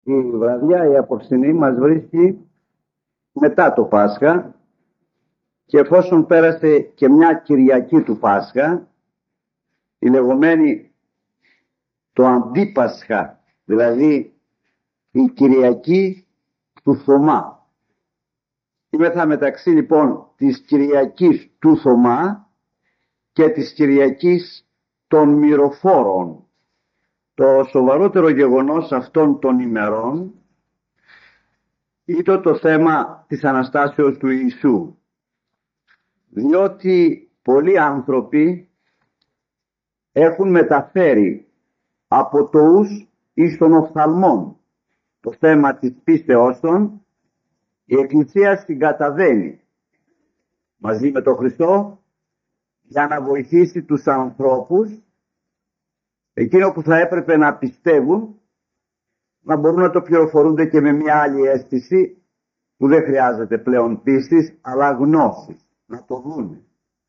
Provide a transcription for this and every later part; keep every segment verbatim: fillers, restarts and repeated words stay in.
Η βραδιά η απόψινή μας βρίσκει μετά το Πάσχα και εφόσον πέρασε και μια Κυριακή του Πάσχα, η λεγόμενη το Αντίπασχα, δηλαδή η Κυριακή του Θωμά. Είμεθα μεταξύ λοιπόν της Κυριακής του Θωμά και της Κυριακής των Μυροφόρων. Το σοβαρότερο γεγονός αυτών των ημερών ήταν το θέμα της Αναστάσεως του Ιησού. Διότι πολλοί άνθρωποι έχουν μεταφέρει από το ους εις των οφθαλμών το θέμα της πίστεώς των. Η Εκκλησία συγκαταβαίνει μαζί με τον Χριστό για να βοηθήσει τους ανθρώπους εκείνο που θα έπρεπε να πιστεύουν, να μπορούν να το πληροφορούνται και με μια άλλη αίσθηση που δεν χρειάζεται πλέον πίστης αλλά γνώσης, να το δουν.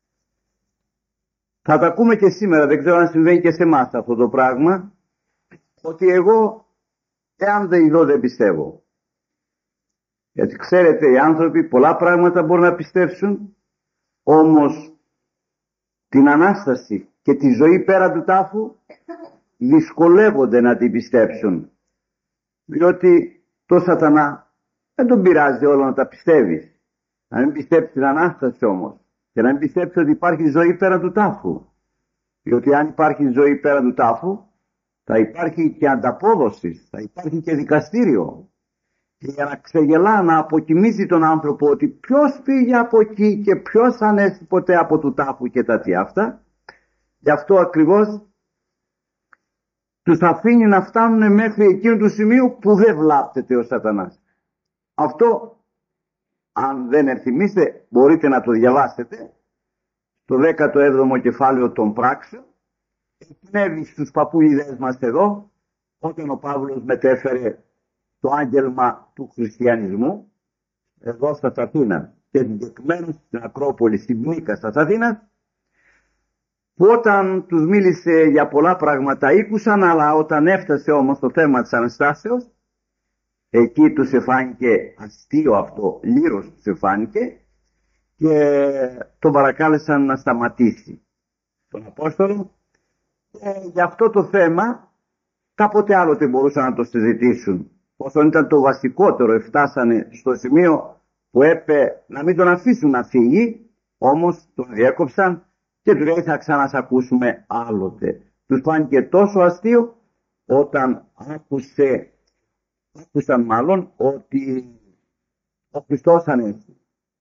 Θα τα ακούμε και σήμερα, δεν ξέρω αν συμβαίνει και σε εμάς αυτό το πράγμα, ότι εγώ εάν δεν ειδώ δεν πιστεύω. Γιατί ξέρετε, οι άνθρωποι πολλά πράγματα μπορούν να πιστέψουν, όμως την Ανάσταση και τη ζωή πέρα του τάφου δυσκολεύονται να την πιστέψουν. Διότι το Σατανά δεν τον πειράζει όλο να τα πιστεύεις. Να μην πιστέψεις την Ανάσταση όμως και να μην πιστέψεις ότι υπάρχει ζωή πέρα του τάφου. Διότι αν υπάρχει ζωή πέρα του τάφου θα υπάρχει και ανταπόδοση, θα υπάρχει και δικαστήριο. Και για να ξεγελά, να αποκοιμήσει τον άνθρωπο ότι ποιος πήγε από εκεί και ποιος ανέστη ποτέ από του τάφου και τα τι αυτά, γι' αυτό ακριβώς τους αφήνει να φτάνουν μέχρι εκείνου του σημείου που δεν βλάπτεται ο Σατανάς. Αυτό, αν δεν ερθυμίστε, μπορείτε να το διαβάσετε το δέκατο έβδομο κεφάλαιο των πράξεων. Εκπνεύει στους παππούιδες μας εδώ, όταν ο Παύλος μετέφερε το άγγελμα του χριστιανισμού εδώ στα Αθήνα και συγκεκριμένα στην Ακρόπολη, στην Μνήκα στα Αθήνα, που όταν τους μίλησε για πολλά πράγματα ήκουσαν, αλλά όταν έφτασε όμως το θέμα της Αναστάσεως, εκεί τους εφάνηκε αστείο αυτό, λύρος τους εφάνηκε και τον παρακάλεσαν να σταματήσει τον Απόστολο. Και για αυτό το θέμα κάποτε άλλοτε μπορούσαν να το συζητήσουν. Όσον ήταν το βασικότερο, φτάσανε στο σημείο που έπε να μην τον αφήσουν να φύγει, όμως τον διέκοψαν και του λέει θα ξανασακούσουμε άλλοτε. Τους φάνηκε τόσο αστείο όταν άκουσε, άκουσαν μάλλον ότι ο Χριστός ανέστη.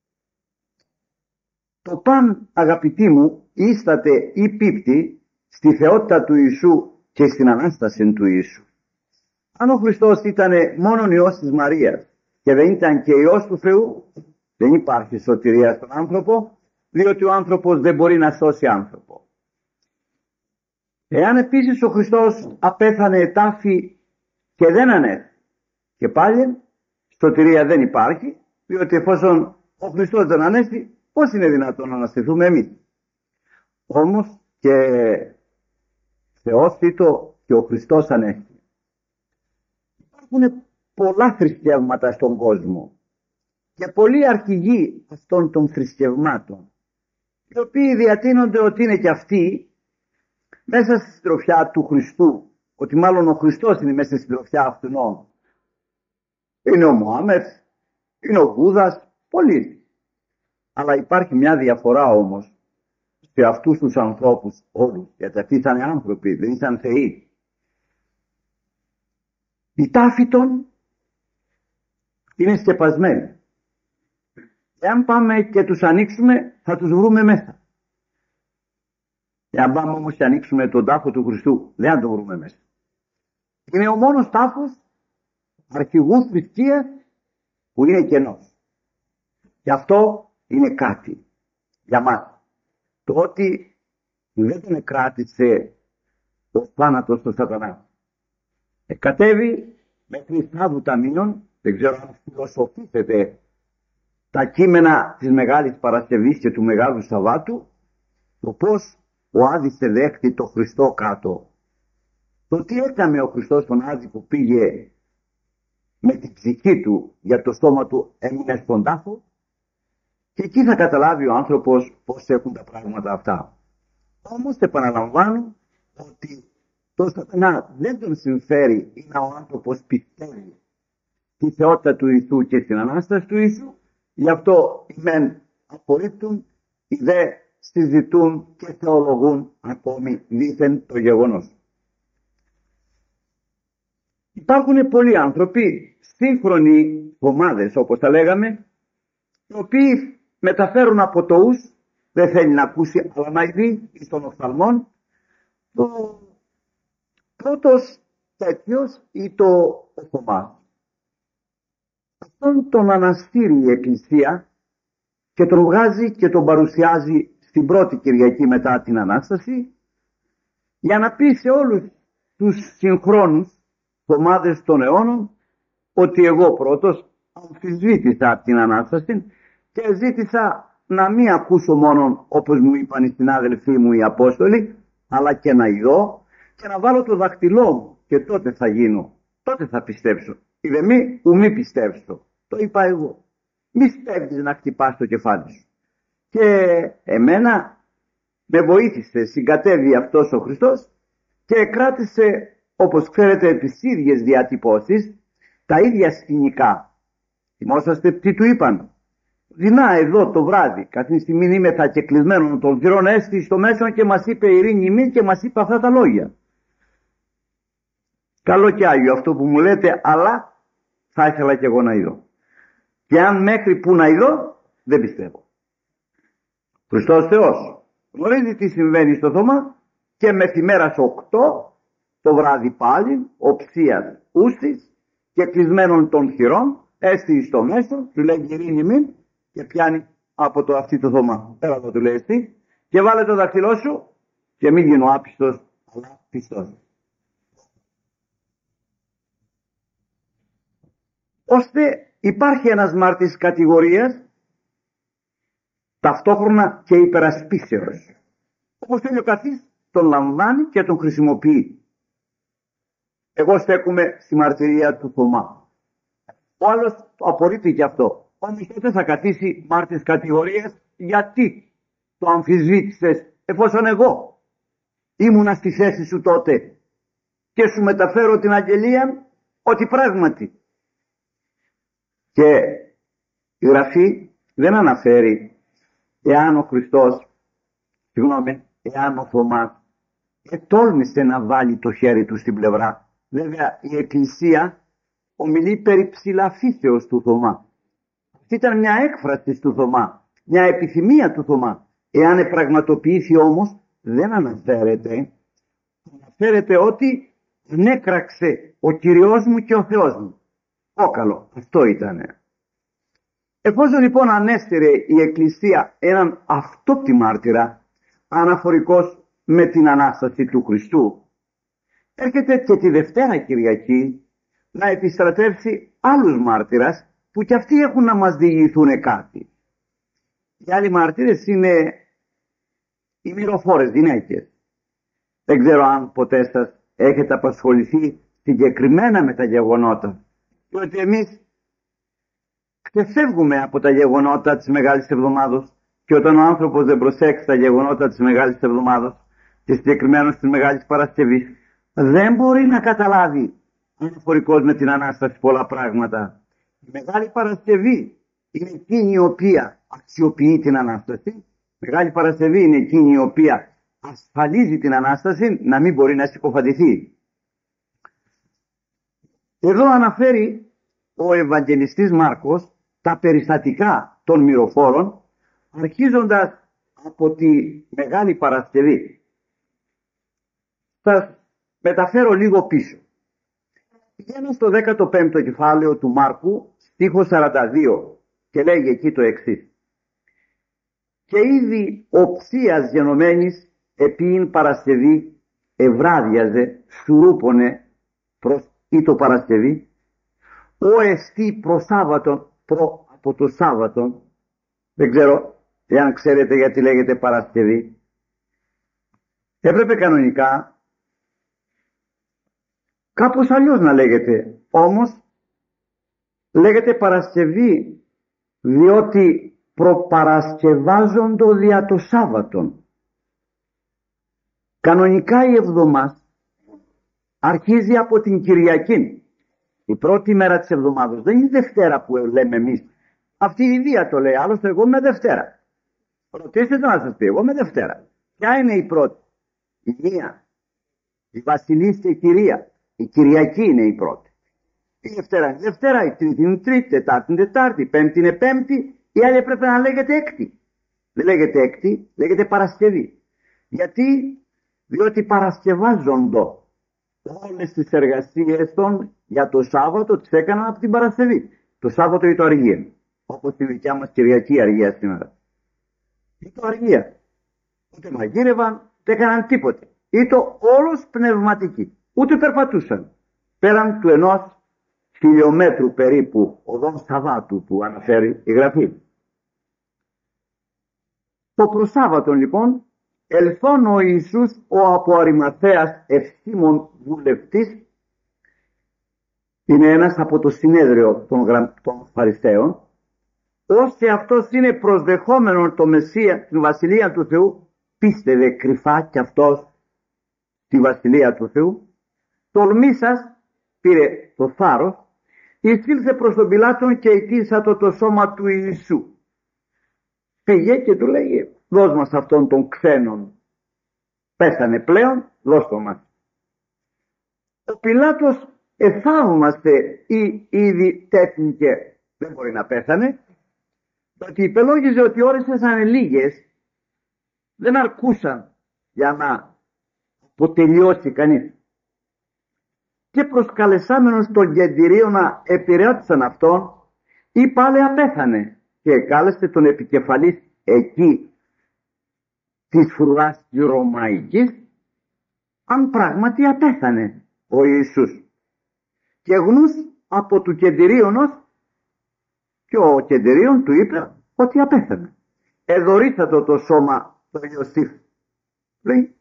Το παν, αγαπητοί μου, ίσταται ή πίπτη στη θεότητα του Ιησού και στην Ανάσταση του Ιησού. Αν ο Χριστός ήταν μόνον Υιός της Μαρίας και δεν ήταν και Υιός του Θεού, δεν υπάρχει σωτηρία στον άνθρωπο, διότι ο άνθρωπος δεν μπορεί να σώσει άνθρωπο. Εάν επίσης ο Χριστός απέθανε τάφη και δεν ανέστη, και πάλι σωτηρία δεν υπάρχει, διότι εφόσον ο Χριστός δεν ανέστη, πώς είναι δυνατόν να αναστηθούμε εμείς? Όμως και Θεός θήτω και ο Χριστός ανέστη. Υπάρχουν πολλά θρησκεύματα στον κόσμο και πολλοί αρχηγοί αυτών των θρησκευμάτων, οι οποίοι διατείνονται ότι είναι και αυτοί μέσα στη συντροφιά του Χριστού, ότι μάλλον ο Χριστός είναι μέσα στη συντροφιά αυτών. Είναι ο Μωάμεθ, είναι ο Βούδας, πολλοί. Αλλά υπάρχει μια διαφορά όμως σε αυτούς τους ανθρώπους όλους, γιατί αυτοί ήταν άνθρωποι, δεν ήταν θεοί. Οι τάφοι των είναι σκεπασμένοι. Εάν πάμε και τους ανοίξουμε θα τους βρούμε μέσα. Εάν πάμε όμως και ανοίξουμε τον τάφο του Χριστού δεν θα τον βρούμε μέσα. Είναι ο μόνος τάφος αρχηγού θρησκείας που είναι κενός. Και αυτό είναι κάτι για μας. Το ότι δεν τον κράτησε ο θάνατος στο Σατανά. Εκατέβη μέχρι Σάββου Ταμείων, δεν ξέρω αν φιλοσοφήσετε τα κείμενα της Μεγάλης Παρασκευής και του Μεγάλου Σαββάτου, το πώς ο Άδης δέχτη το Χριστό κάτω. Το τι έκανε ο Χριστός τον Άδη που πήγε με την ψυχή του, γιατί το στόμα του έμεινε στον τάφο, και εκεί θα καταλάβει ο άνθρωπος πώς έχουν τα πράγματα αυτά. Όμως επαναλαμβάνω ότι το σατανά δεν τον συμφέρει είναι ο άνθρωπος πιστεύει στη θεότητα του Ιησού και στην Ανάσταση του Ιησού. Γι' αυτό οι μεν απορρίπτουν, οι δε συζητούν και θεολογούν ακόμη δήθεν το γεγονός. Υπάρχουν πολλοί άνθρωποι, σύγχρονοι ομάδες όπως τα λέγαμε, οι οποίοι μεταφέρουν από το ους, δεν θέλει να ακούσει αλλά να δει εις των οφθαλμών. Το πρώτος τέτοιος ή το Θωμά. Αυτόν τον αναστήρει η Εκκλησία και τον βγάζει και τον παρουσιάζει στην πρώτη Κυριακή μετά την Ανάσταση, για να πει σε όλους τους συγχρόνους ομάδες των αιώνων ότι εγώ πρώτος αμφισβήτησα την Ανάσταση και ζήτησα να μην ακούσω μόνο όπως μου είπαν οι συνάδελφοί μου οι Απόστολοι, αλλά και να ειδώ και να βάλω το δαχτυλό μου και τότε θα γίνω, τότε θα πιστέψω. Είδε μη που μη πιστέψω, το είπα εγώ. Μη στέβεις να χτυπάς το κεφάλι σου. Και εμένα με βοήθησε, συγκατέβη αυτός ο Χριστός και κράτησε, όπως ξέρετε, τις ίδιες διατυπώσεις, τα ίδια σκηνικά. Θυμόσαστε τι του είπαν? Δεινά εδώ το βράδυ, καθήν στιγμή είμαι θα και κλεισμένον των θυρών, έστη στο μέσον και μας είπε ειρήνη μην και μας είπε αυτά τα λόγια. Καλό και Άγιο αυτό που μου λέτε, αλλά θα ήθελα και εγώ να είδω. Και αν μέχρι που να είδω, δεν πιστεύω. Χριστός Θεός γνωρίζει τι συμβαίνει στο Θωμά και μεθημέρας οκτώ το βράδυ πάλι, οψίας ούσης και κλεισμένων των θυρών, έστη στο μέσο, του λέει ειρήνη μην και πιάνει από το αυτή το Θωμά. Πέρα εδώ του λέει εσύ και βάλε το δαχτυλό σου και μην γίνω άπιστος, αλλά πιστός. Ώστε υπάρχει ένας μάρτης κατηγορίας ταυτόχρονα και υπερασπίσεως. Όπως θέλει ο καθής, τον λαμβάνει και τον χρησιμοποιεί. Εγώ στέκομαι στη μαρτυρία του Θωμά. Ο άλλος το απορρίπτει και αυτό. Όμως τότε θα καθίσει μάρτης κατηγορίας γιατί το αμφισβήτησες, εφόσον εγώ ήμουνα στη θέση σου τότε και σου μεταφέρω την αγγελία ότι πράγματι. Και η Γραφή δεν αναφέρει εάν ο Χριστός, συγγνώμη, εάν ο Θωμάς ετόλμησε να βάλει το χέρι του στην πλευρά. Βέβαια η Εκκλησία ομιλεί περί ψηλαφίσεως του Θωμά. Αυτή ήταν μια έκφραση του Θωμά, μια επιθυμία του Θωμά. Εάν επραγματοποιήθη όμως δεν αναφέρεται. Αναφέρεται ότι νέκραξε ο Κυριός μου και ο Θεός μου. Όκαλο, αυτό ήτανε. Εφόσον λοιπόν ανέστηρε η Εκκλησία έναν αυτόπτη μάρτυρα αναφορικός με την Ανάσταση του Χριστού, έρχεται και τη Δευτέρα Κυριακή να επιστρατεύσει άλλους μάρτυρας που κι αυτοί έχουν να μας διηγηθούν κάτι. Οι άλλοι μάρτυρες είναι οι μυροφόρες γυναίκες. Δεν ξέρω αν ποτέ σας έχετε απασχοληθεί συγκεκριμένα με τα γεγονότα. Διότι εμείς ξεφεύγουμε από τα γεγονότα της Μεγάλης Εβδομάδος και όταν ο άνθρωπος δεν προσέξει τα γεγονότα της Μεγάλης Εβδομάδος και συγκεκριμένα της Μεγάλης Παρασκευής, δεν μπορεί να καταλάβει αναφορικός με την Ανάσταση πολλά πράγματα. Η Μεγάλη Παρασκευή είναι εκείνη η οποία αξιοποιεί την Ανάσταση. Η Μεγάλη Παρασκευή είναι εκείνη η οποία ασφαλίζει την Ανάσταση να μην μπορεί να συκοφαντηθεί. Εδώ αναφέρει ο Ευαγγελιστής Μάρκος τα περιστατικά των μυροφόρων αρχίζοντας από τη Μεγάλη Παρασκευή. Θα μεταφέρω λίγο πίσω. Πηγαίνω στο δέκατο πέμπτο κεφάλαιο του Μάρκου, στίχο σαράντα δύο και λέγει εκεί το εξής. Και ήδη οψίας γενομένης επίην Παρασκευή ευράδιαζε, σουρούπονε προς ή το Παρασκευή, ο εστί προ Σάββατον, προ από το Σάββατον, δεν ξέρω εάν ξέρετε γιατί λέγεται Παρασκευή. Έπρεπε κανονικά κάπως αλλιώς να λέγεται, όμως Λέγεται Παρασκευή διότι προπαρασκευάζοντο δια το Σάββατον. Κανονικά η εβδομάδα αρχίζει από την Κυριακή. Η πρώτη μέρα της εβδομάδας δεν είναι η Δευτέρα που λέμε εμείς. Αυτή η Ιδία το λέει, άλλωστε εγώ είμαι Δευτέρα. Ρωτήστε το να σας πει, εγώ είμαι Δευτέρα. Ποια είναι η πρώτη? Η μία, η Βασιλής και η Κυρία. Η Κυριακή είναι η πρώτη. Η Δευτέρα είναι η Δευτέρα, η Τρίτη είναι η Τρίτη, Τετάρτη είναι Τετάρτη, Πέμπτη είναι Πέμπτη, η άλλη πρέπει να λέγεται Έκτη. Δεν λέγεται Έκτη, λέγεται Παρασκευή. Γιατί? Διότι παρασκευάζοντο όλες τις εργασίες των για το Σάββατο τις έκαναν από την Παρασκευή. Το Σάββατο ή το αργία. Όπως τη δικιά μας Κυριακή αργία σήμερα. Ή το αργία. Ούτε μαγείρευαν, ούτε έκαναν τίποτε. Ή το όλος πνευματική. Ούτε περπατούσαν. Πέραν του ενός χιλιόμετρου περίπου οδόν Σαββάτου που αναφέρει η Γραφή. Το προσάββατον λοιπόν ελθόν ο Ιησούς ο από Αριμαθέας ευθύμων βουλευτής, είναι ένας από το συνέδριο των, γρα... των Φαρισταίων, ώστε αυτός είναι προσδεχόμενον το Μεσσία, την Βασιλεία του Θεού, πίστευε κρυφά κι αυτός τη Βασιλεία του Θεού, τολμήσας, πήρε το θάρρος, εισήλθε προς τον Πιλάτον και ετήσατο το σώμα του Ιησού. Πήγε και του λέγει, δώσ' μας αυτόν τον ξένον. Πέθανε πλέον, δώσ' το μας. Ο Πιλάτος εθαύμαστε ή ήδη τέθνηκε, δεν μπορεί να πέθανε, ότι υπελόγιζε ότι ώρες έσανε λίγες, δεν αρκούσαν για να αποτελειώσει κανείς. Και προσκαλεσάμενος των κεντηρίων να επηρεάτησαν αυτόν, ή πάλι απέθανε και κάλεσε τον επικεφαλής εκεί της φρουράς της Ρωμαϊκής, αν πράγματι απέθανε ο Ιησούς. Και γνούς από του κεντηρίωνος, και ο κεντηρίων του είπε ότι απέθανε. Εδωρήσατο το σώμα του Ιωσήφ. Λέει.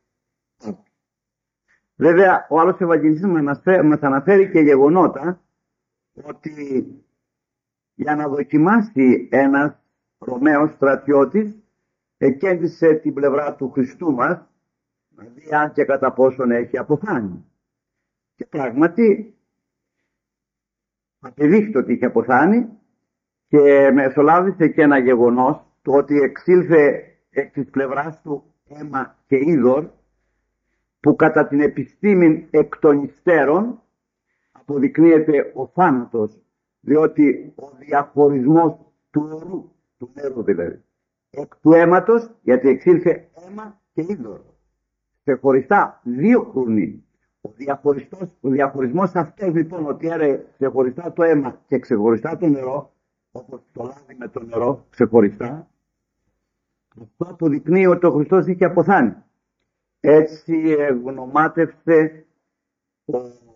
Βέβαια ο άλλος Ευαγγελιστής μας αναφέρει και γεγονότα ότι για να δοκιμάσει ένας Ρωμαίος στρατιώτης εκέντησε την πλευρά του Χριστού μας να δει αν και κατά πόσον έχει αποθάνει. Και πράγματι απεδείχθη ότι είχε αποθάνει και μεσολάβησε και ένα γεγονός, το ότι εξήλθε εκ της πλευράς του αίμα και είδωρ, που κατά την επιστήμη εκ των υστέρων αποδεικνύεται ο θάνατος, διότι ο διαχωρισμός του νερού, του νερού δηλαδή, εκ του αίματος, γιατί εξήλθε αίμα και είδωρ, ξεχωριστά δύο κουρνοί. Ο, ο διαχωρισμός αυτός λοιπόν, ότι έρε ξεχωριστά το αίμα και ξεχωριστά το νερό, όπως το λάδι με το νερό ξεχωριστά, αυτό αποδεικνύει ότι ο Χριστός είχε αποθάνει. Έτσι εγνωμάτευσε ο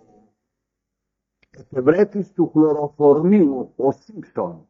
εφευρέτης του χλωροφορμίου, ο Σίμψον.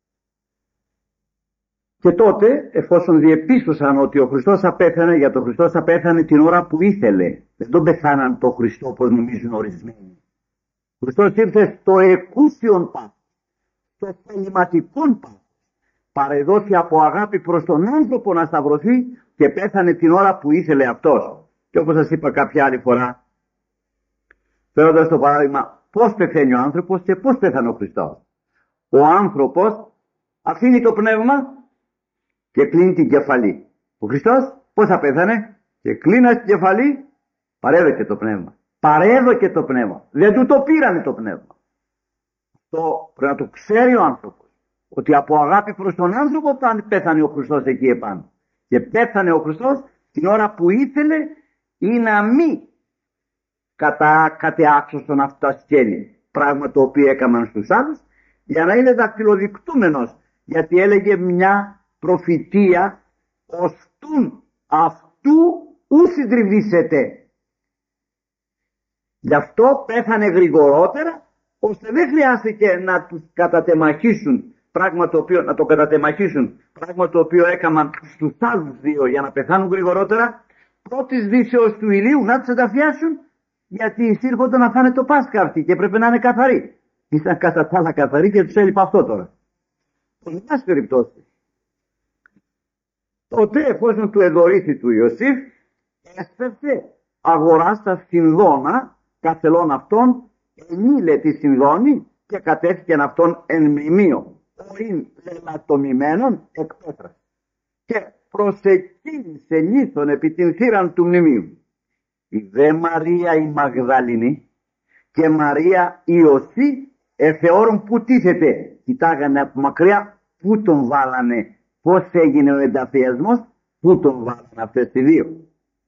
Και τότε, εφόσον διεπίστωσαν ότι ο Χριστός απέθανε, για τον Χριστός απέθανε την ώρα που ήθελε. Δεν τον πεθάναν τον Χριστό όπως νομίζουν ορισμένοι. Ο Χριστός ήρθε στο εκούσιον πάθος, στο θεληματικόν πάθος. Παρεδόθη από αγάπη προς τον άνθρωπο να σταυρωθεί και πέθανε την ώρα που ήθελε αυτός. Και όπως σας είπα κάποια άλλη φορά, φέροντας το παράδειγμα πώς πεθαίνει ο άνθρωπος και πώς πέθανε ο Χριστός. Ο άνθρωπος αφήνει το πνεύμα και κλείνει την κεφαλή. Ο Χριστός πώς θα πέθανε? Και κλείνας την κεφαλή, παρέδωκε το πνεύμα. Παρέδωκε το πνεύμα. Δεν του το πήρανε το πνεύμα. Αυτό πρέπει να το ξέρει ο άνθρωπος. Ότι από αγάπη προς τον άνθρωπο πέθανε ο Χριστός εκεί επάνω. Και πέθανε ο Χριστός την ώρα που ήθελε ή να μη κατά κατεάξωσον αυτά σκέλη. Πράγμα το οποίο έκαναν στους άλλους για να είναι δακτυλοδεικτούμενος. Γιατί έλεγε μια προφητεία, ωστούν αυτού ου συντριβήσετε. Γι' αυτό πέθανε γρηγορότερα, ώστε δεν χρειάστηκε να τους κατατεμαχίσουν. Πράγμα το οποίο, να το κατατεμαχίσουν, πράγμα το οποίο έκαναν στους άλλους δύο για να πεθάνουν γρηγορότερα, πρώτης δύσεως του ηλίου να τους ενταφιάσουν, γιατί εισήρχονταν να φάνε το Πάσχα αυτοί και πρέπει να είναι καθαροί. Ήσαν κατά τα άλλα καθαροί και τους έλειπε αυτό τώρα. Εν πάση περιπτώσει, τότε εφόσον του εδωρήθη του Ιωσήφ, έσπευσε αγορά στα Συνδώνα, καθελών αυτών, ενήλε τη Συνδώνη και κατέφυγεν αυτόν εν μνημείο, ορίν λελατομημένων εκ πέτρας. Και προσεκίνησε λίθον επί την θύραν του μνημείου. Η δε Μαρία η Μαγδαληνή και Μαρία η Ιωσή εθεώρουν που τίθεται. Κοιτάγανε από μακριά πού τον βάλανε, πώς έγινε ο ενταφιασμός, πού τον βάλανε αυτές οι δύο.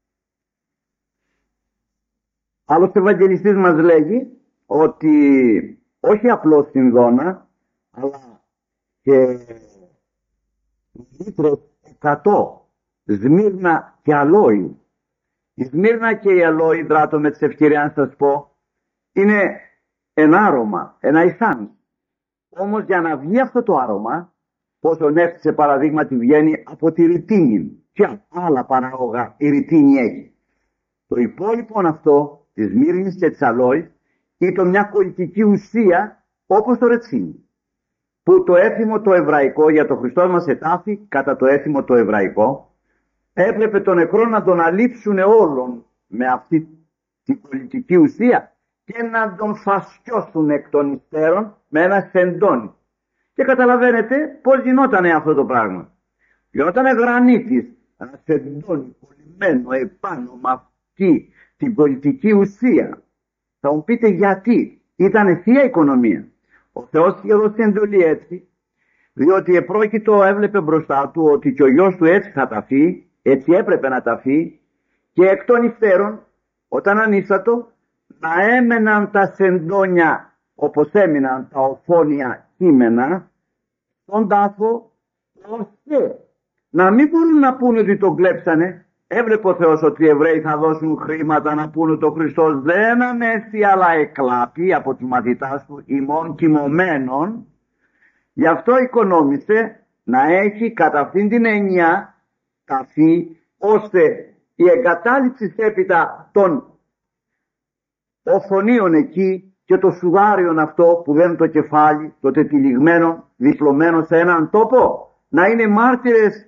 Άλλος Ευαγγελιστής μας λέγει ότι όχι απλώς Συνδώνα, αλλά και λίτρες εκατό, Σμύρνα και Αλόη. Η Σμύρνα και η Αλόη, δράτω με τις ευκαιρία να σας πω, είναι ένα άρωμα, ένα ηθάν. Όμως για να βγει αυτό το άρωμα, πόσο νεύτησε παραδείγματι βγαίνει από τη ρητίνη. Ποια άλλα παράγωγα η ρητίνη έχει. Το υπόλοιπο αυτό της Σμύρνης και της Αλόης ήταν μια κολλητική ουσία όπως το ρετσίνι. Που το έθιμο το εβραϊκό, για το Χριστό μας ετάφη κατά το έθιμο το εβραϊκό, έπρεπε τον νεκρό να τον αλείψουν όλων με αυτή την κολλητική ουσία και να τον φασκιώσουν εκ των υστέρων με ένα σεντόνι. Και καταλαβαίνετε πώς γινότανε αυτό το πράγμα. Γινότανε γρανίτης, ένα σεντόνι κολλημένο επάνω με αυτή την πολιτική ουσία. Θα μου πείτε γιατί. Ήτανε θεία οικονομία. Ο Θεός είχε δώσει εντολή έτσι, διότι επρόκειτο έβλεπε μπροστά του ότι και ο γιος του έτσι θα ταφεί, έτσι έπρεπε να ταφεί, και εκ των υστέρων, όταν ανίστατο, να έμεναν τα σεντόνια όπως έμειναν τα οθόνια κείμενα στον τάφο, ώστε να μην μπορούν να πούνε ότι τον κλέψανε. Έβλεπε ο Θεός ότι οι Εβραίοι θα δώσουν χρήματα να πούνε ότι ο Χριστός δεν ανέστη αλλά εκλάπη από τους μαθητάς του ημών κοιμωμένων. Γι' αυτό οικονόμησε να έχει κατά αυτήν την έννοια ταφή, ώστε η εγκατάλειψη έπειτα των οθονίων εκεί και το σουδάριον αυτό που δεν είναι το κεφάλι, το τετυλιγμένο, διπλωμένο σε έναν τόπο, να είναι μάρτυρες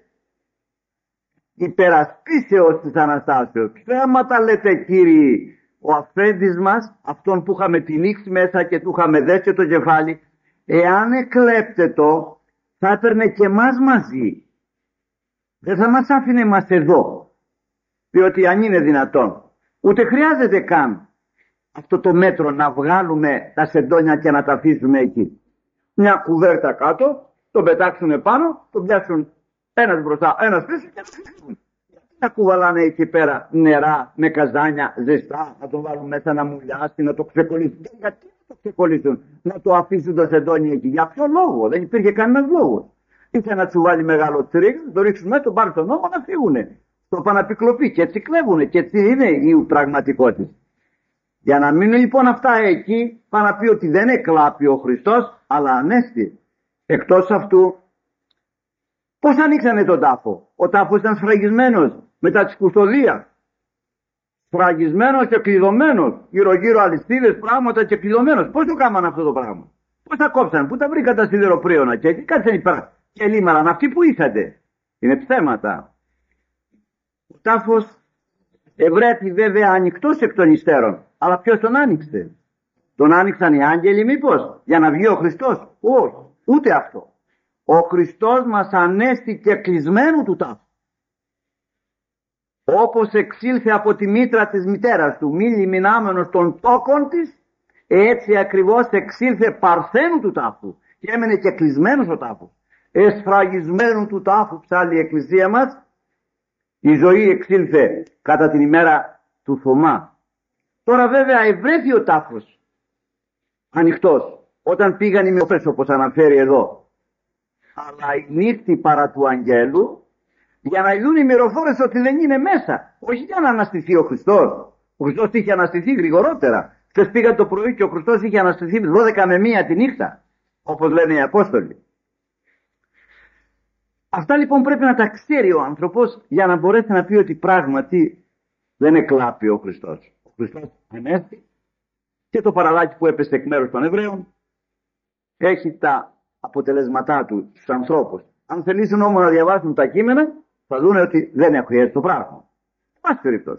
υπερασπίσεως της Αναστάσεως. Ψέματα λέτε κύριοι, ο αφέντης μας, αυτόν που είχαμε τυλίξει μέσα και του είχαμε δέσει το κεφάλι, εάν εκλέπτε το, θα έπαιρνε και εμάς μαζί. Δεν θα μας άφηνε μας εδώ, διότι αν είναι δυνατόν, ούτε χρειάζεται καν αυτό το μέτρο να βγάλουμε τα σεντόνια και να τα αφήσουμε εκεί. Μια κουβέρτα κάτω, τον πετάξουν πάνω, τον πιάσουν ένας μπροστά, ένας πίσω και να κουβαλάνε εκεί πέρα νερά με καζάνια ζεστά, να το βάλουν μέσα να μουλιάσει, να το ξεκολλήσουν. Γιατί να το ξεκολλήσουν, να το αφήσουν το σεντόνι εκεί? Για ποιο λόγο? Δεν υπήρχε κανένας λόγος. Ήρθε να του βάλει μεγάλο τρίγ, το ρίξουν μέσα, τον πάρει στον νόμο να φύγουνε. Το παναπικλοπεί και έτσι κλέβουνε και έτσι είναι η πραγματικότητα. Για να μείνουν λοιπόν αυτά εκεί, πάνε να πει ότι δεν εκλάπει ο Χριστός, αλλά ανέστη. Εκτός αυτού, πώς ανοίξανε τον τάφο? Ο τάφος ήταν σφραγισμένος μετά της κουστοδίας. Σφραγισμένος και κλειδωμένος. Γύρω-γύρω αλυσίδες, πράγματα και κλειδωμένος. Πώς το κάμανε αυτό το πράγμα? Πώς τα κόψανε? Πού τα βρήκαν τα σιδεροπρίωνα? Και εκεί κάτσαν υπέρα. Και λίμαραν αυτοί που είχατε. Είναι ψέματα. Ο τάφος ευρέθη βέβαια ανοιχτός εκ των υστέρων. Αλλά ποιος τον άνοιξε? Τον άνοιξαν οι άγγελοι μήπως? Για να βγει ο Χριστός? Όχι. Ούτε αυτό. Ο Χριστός μας ανέστη και κλεισμένου του τάφου. Όπως εξήλθε από τη μήτρα της μητέρας του, μη λιμινάμενος των τόκων της, έτσι ακριβώς εξήλθε παρθένου του τάφου και έμενε και κλεισμένος ο τάφος. Εσφραγισμένου του τάφου ψάλλει η Εκκλησία μας. Η ζωή εξήλθε κατά την ημέρα του Θωμά. Τώρα βέβαια ευρέθη ο τάφος ανοιχτός όταν πήγαν οι μειοπές, όπως αναφέρει εδώ. Αλλά η νύχτη παρά του αγγέλου, για να ειδούν οι μυροφόρες ότι δεν είναι μέσα. Όχι για να αναστηθεί ο Χριστός. Ο Χριστός είχε αναστηθεί γρηγορότερα. Χθες πήγαν το πρωί και ο Χριστός είχε αναστηθεί δώδεκα με μία τη νύχτα, όπως λένε οι Απόστολοι. Αυτά λοιπόν πρέπει να τα ξέρει ο άνθρωπος για να μπορέσει να πει ότι πράγματι δεν εκλάπει ο Χριστός. Ο Χριστός ανέστη και το παραλάκι που έπεσε εκ μέρους των Εβραίων έχει τα αποτελέσματά του στους ανθρώπους. Αν θελήσουν όμως να διαβάσουν τα κείμενα, θα δουν ότι δεν έχει έτσι το πράγμα. Πάση περιπτώσει.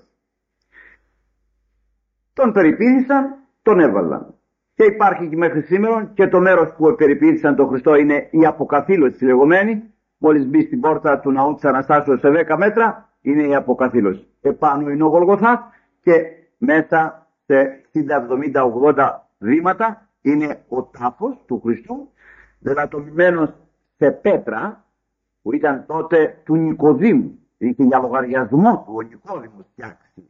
Τον περιποίησαν, τον έβαλαν. Και υπάρχει και μέχρι σήμερα και το μέρος που περιποίησαν τον Χριστό είναι η αποκαθήλωση λεγόμενη. Μόλις μπει στην πόρτα του ναού της Αναστάσεως σε δέκα μέτρα, είναι η αποκαθήλωση. Επάνω είναι ο Γολγοθάς και μέσα σε εξήντα, εβδομήντα, ογδόντα βήματα είναι ο τάφος του Χριστού, δελατωμένος σε πέτρα, που ήταν τότε του Νικοδήμου. Είχε για λογαριασμό του ο Νικόδημος φτιάξει.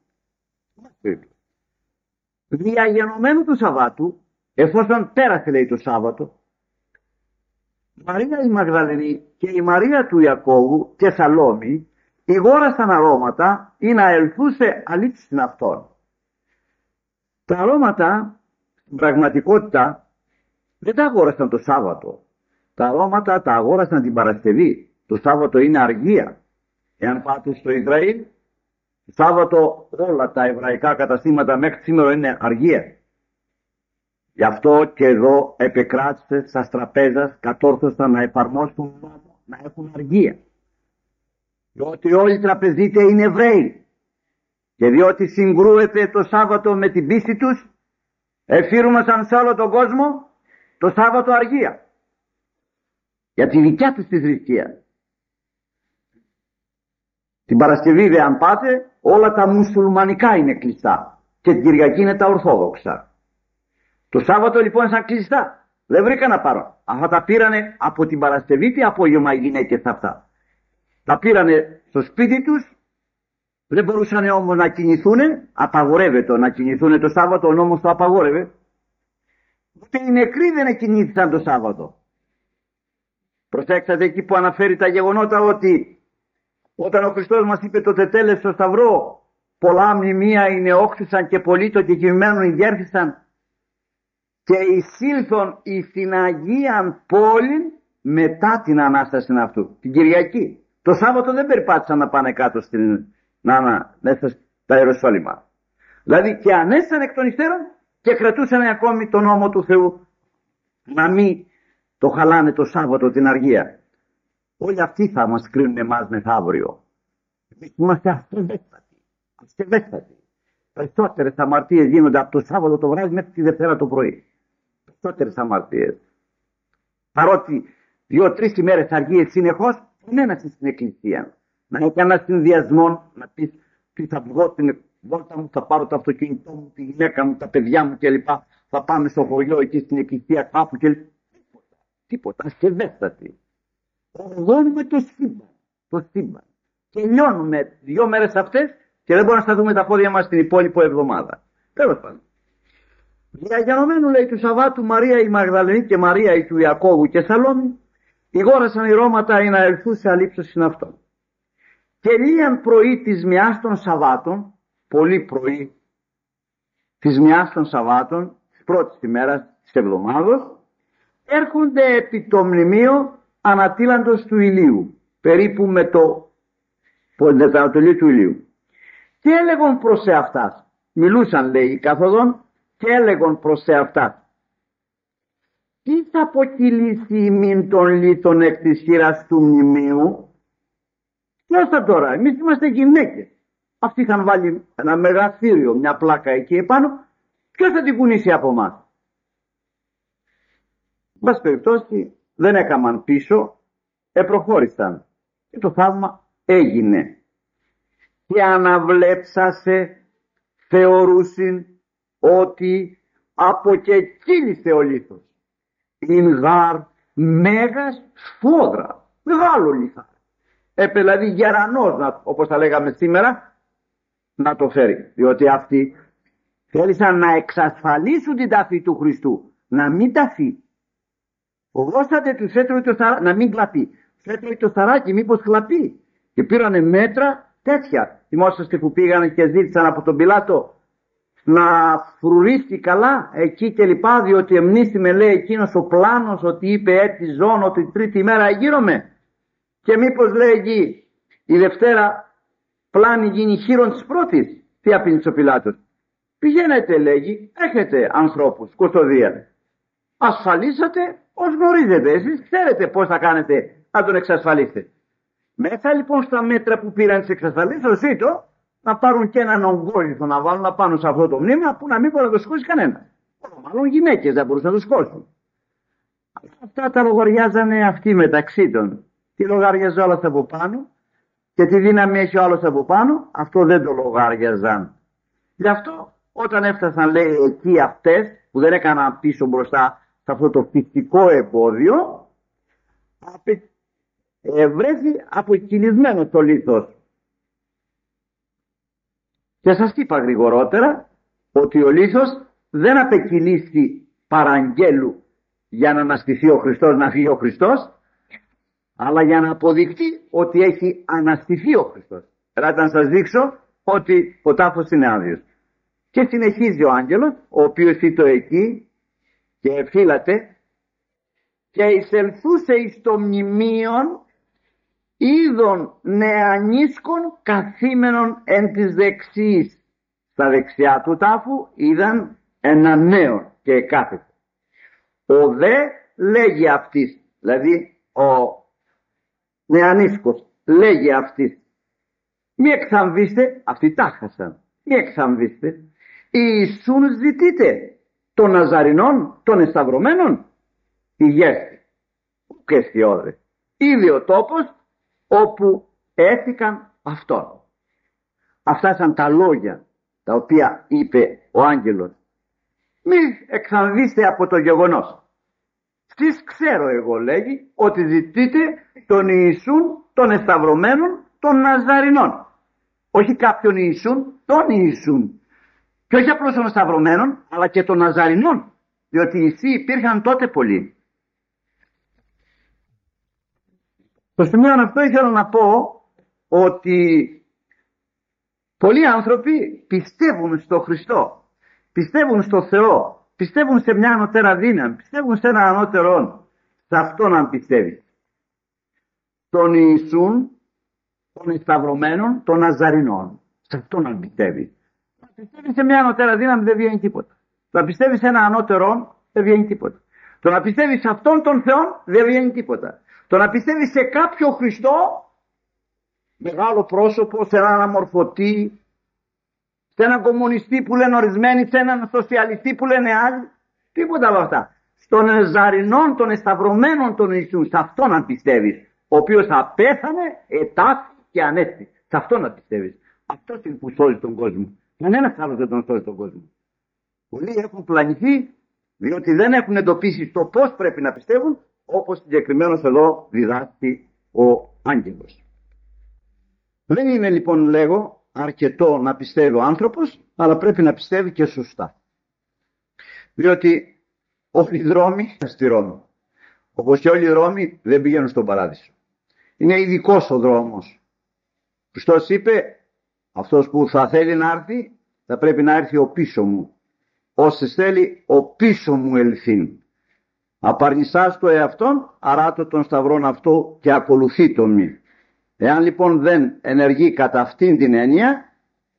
Διαγενωμένου του Σαββάτου, εφόσον πέρασε λέει το Σάββατο, η Μαρία η Μαγδαληνή και η Μαρία του Ιακώβου και Σαλόμη ηγόρασαν αρώματα ή να ελθούσε αλήθεια στην αυτόν. Τα αρώματα στην πραγματικότητα δεν τα αγόρασαν το Σάββατο. Τα αρώματα τα αγόρασαν την Παρασκευή. Το Σάββατο είναι αργία. Εάν πάτε στο Ισραήλ, το Σάββατο όλα τα εβραϊκά καταστήματα μέχρι σήμερα είναι αργία. Γι' αυτό και εδώ επεκράτησε στα τραπέζας, κατόρθωσαν να εφαρμόσουν νόμο, να έχουν αργία. Διότι όλοι οι τραπεζίτες είναι Εβραίοι. Και διότι συγκρούεται το Σάββατο με την πίστη τους, εφήρμασαν σε όλο τον κόσμο το Σάββατο αργία. Για τη δικιά τους τη θρησκεία. Την Παρασκευή δε αν πάτε, όλα τα μουσουλμανικά είναι κλειστά. Και την Κυριακή είναι τα Ορθόδοξα. Το Σάββατο λοιπόν σαν κλειστά. Δεν βρήκα να πάρω. Αυτά τα πήρανε από την Παρασκευή τι απόγευμα οι γυναίκες αυτά. Τα πήρανε στο σπίτι τους. Δεν μπορούσαν όμως να κινηθούν. Απαγορεύεται να κινηθούν το Σάββατο. Ο νόμος το απαγόρευε. Ούτε οι νεκροί δεν κινήθησαν το Σάββατο. Προσέξατε εκεί που αναφέρει τα γεγονότα ότι όταν ο Χριστός μας είπε το τετέλες στο Σταυρό, πολλά μνημεία είναι όξουσαν και πολλοί το κεκοιμένων ηγέρθησαν και εισήλθον εις την Αγίαν πόλην μετά την Ανάσταση αυτού, την Κυριακή. Το Σάββατο δεν περπάτησαν να πάνε κάτω στην Νάνα, μέσα στα Ιεροσόλυμα. Δηλαδή και ανέστησαν εκ των υστέρων και κρατούσαν ακόμη τον νόμο του Θεού να μην το χαλάνε το Σάββατο την αργία. Όλοι αυτοί θα μας κρίνουν εμάς μεθαύριο. Εμείς είμαστε αυστηρεύστατοι. Αυστηρεύστατοι. Περισσότερες αμαρτίες γίνονται από το Σάββατο το βράδυ μέχρι τη Δευτέρα το πρωί. Περισσότερες αμαρτίες. Παρότι δύο-τρεις ημέρες αργίες συνεχώς, κανένας στην εκκλησία. Να έκανα συνδυασμό, να πεις, τι θα βγω την βόλτα μου, θα πάρω το αυτοκίνητό μου, τη γυναίκα μου, τα παιδιά μου κλπ. Θα πάμε στο χωριό εκεί στην εκκλησία κάπου κλπ. Τίποτα. Τίποτα. Αυστηρεύστατοι. Οργώνουμε το σύμπαν. Το σύμπαν. Και λιώνουμε δύο μέρες αυτές και δεν μπορούμε να σταθούμε τα πόδια μας την υπόλοιπη εβδομάδα. Τέλος πάντων. Διαγενωμένου λέει του Σαββάτου Μαρία η Μαγδαληνή και Μαρία η του Ιακώβου και Σαλόμη ηγόρασαν οι ρώματα ή να ελθούσε αλήψωση στην αυτόν. Και λίαν πρωί της μιας των Σαββάτων, πολύ πρωί της μιας των Σαββάτων, της πρώτης ημέρας της εβδομάδος, έρχονται επί το μνημείο ανατίλαντος του ηλίου, περίπου με το δεκατολί του ηλίου. Και έλεγον προς εαυτάς, μιλούσαν λέει καθοδόν, και έλεγον προς εαυτάς, τι θα αποκυλήσει ημίν των λίθων εκ της χείρας του μνημείου. Ποιος θα τώρα, εμείς είμαστε γυναίκες. Αυτοί είχαν βάλει ένα μεγαθύριο, μια πλάκα εκεί επάνω, ποιος θα την κουνήσει από εμάς. Εν πάση περιπτώσει δεν έκαναν πίσω, επροχώρησαν και το θαύμα έγινε. Και αναβλέψασε θεωρούσιν ότι από και κύλησε ο λίθος. Είναι γάρ μέγας σφόδρα, μεγάλο λίθα. Έπε δηλαδή γερανός, όπως τα λέγαμε σήμερα, να το φέρει. Διότι αυτοί θέλησαν να εξασφαλίσουν την ταφή του Χριστού, να μην ταφεί. Φοβόσατε τους έτρωγε το σαράκι, να μην κλαπεί. Τους έτρωγε το σαράκι, μήπως κλαπεί. Και πήρανε μέτρα τέτοια. Θυμόσαστε που πήγανε και ζήτησαν από τον Πιλάτο να φρουρίσει καλά εκεί και λοιπά, διότι εμνήσιμε λέει εκείνος ο πλάνος ότι είπε έτη ζών ότι τρίτη μέρα γύρομαι. Και μήπως λέει εκεί η Δευτέρα πλάνη γίνει χείρον της πρώτης. Τι απεινήσε ο Πιλάτος. Πηγαίνετε λέγει, έχετε ανθρώπους, κουστοδία. Ασφαλίσατε Ως γνωρίζετε, εσείς ξέρετε πώς θα κάνετε να τον εξασφαλίσετε. Μέσα λοιπόν στα μέτρα που πήραν τις εξασφαλίσεις, ζήτω να πάρουν και έναν ογκόλιθο να βάλουν απάνω σε αυτό το μνήμα που να μην μπορεί να το σηκώσει κανένα. Μάλλον γυναίκες δεν μπορούσαν να το σηκώσουν. Αυτά τα λογαριάζανε αυτοί μεταξύ των. Τι λογάριαζε όλος από πάνω και τι δύναμη έχει όλος από πάνω, αυτό δεν το λογάριαζαν. Γι' αυτό όταν έφτασαν, λέει, εκεί αυτές που δεν έκαναν πίσω μπροστά σε αυτό το φυσικό εμπόδιο, απε... ε, βρέθη αποκυλισμένο το λίθος. Και σας είπα γρηγορότερα ότι ο λίθος δεν απεκυλίστη παραγγέλου για να αναστηθεί ο Χριστός, να φύγει ο Χριστός, αλλά για να αποδειχτεί ότι έχει αναστηθεί ο Χριστός. Ελάτε να σας δείξω ότι ο τάφος είναι άδειος. Και συνεχίζει ο άγγελος, ο οποίος ήταν εκεί και φύλατε, και εισελθούσε εις το μνημείον είδων νεανίσκων καθήμενων εν της δεξιής. Στα δεξιά του τάφου είδαν ένα νέο και κάθεται. Ο δε λέγει αυτής, δηλαδή ο νεανίσκος λέγει αυτής, μη εκθαμβήστε, αυτοί τάχασαν, μη εκθαμβήστε, Ιησούν ζητείτε των Ναζαρινών, των εσταυρωμένων, ηγέστη, και αισιόδε. Είδε ο τόπος όπου έθηκαν αυτόν. Αυτά ήταν τα λόγια τα οποία είπε ο άγγελος. Μη εκθαμβήστε από το γεγονός. Στις ξέρω εγώ, λέγει, ότι ζητείτε τον Ιησούν των εσταυρωμένων των Ναζαρινών. Όχι κάποιον Ιησούν, τον Ιησούν. Και όχι απλώς των εσταυρωμένων, αλλά και των Ναζαρινών. Διότι Ιησοί υπήρχαν τότε πολλοί. Στο σημείο αυτό ήθελα να πω ότι πολλοί άνθρωποι πιστεύουν στο Χριστό, πιστεύουν στο Θεό, πιστεύουν σε μια ανώτερα δύναμη, πιστεύουν σε ένα ανώτερο. Σε αυτόν αν πιστεύει. Τον Ιησούν, των εσταυρωμένων, των Ναζαρινών. Σε αυτόν αν πιστεύει. Να πιστεύει σε μια ανώτερα δύναμη δεν βγαίνει τίποτα. Το να πιστεύει σε ένα ανώτερο δεν βγαίνει τίποτα. Το να πιστεύει σε αυτόν τον Θεό δεν βγαίνει τίποτα. Το να πιστεύει σε κάποιο Χριστό, μεγάλο πρόσωπο, σε έναν αμορφωτή, σε έναν κομμουνιστή που λένε ορισμένοι, σε έναν σοσιαλιστή που λένε άλλοι, τίποτα από αυτά. Στον Ναζαρινών, των εσταυρωμένων των Ιησού, σε αυτόν να πιστεύεις, ο οποίος απέθανε, ετάφη και ανέστη. Σε αυτόν να πιστεύεις. Αυτός είναι που σώζει τον κόσμο. Κανένας άλλος δεν τον σώζει τον κόσμο. Πολλοί έχουν πλανηθεί διότι δεν έχουν εντοπίσει το πώς πρέπει να πιστεύουν, όπως συγκεκριμένως εδώ διδάσκει ο άγγελος. Δεν είναι λοιπόν, λέγω, αρκετό να πιστεύει ο άνθρωπος, αλλά πρέπει να πιστεύει και σωστά. Διότι όλοι οι δρόμοι στη Ρώμη, όπως και όλοι οι δρόμοι δεν πηγαίνουν στον παράδεισο. Είναι ειδικός ο δρόμος. Χριστός είπε, αυτός που θα θέλει να έρθει, θα πρέπει να έρθει ο πίσω μου. Όσες θέλει ο πίσω μου ελθύν. Απαρνησάς το εαυτόν, αράτω τον σταυρόν αυτό και ακολουθεί το μη. Εάν λοιπόν δεν ενεργεί κατά αυτήν την έννοια,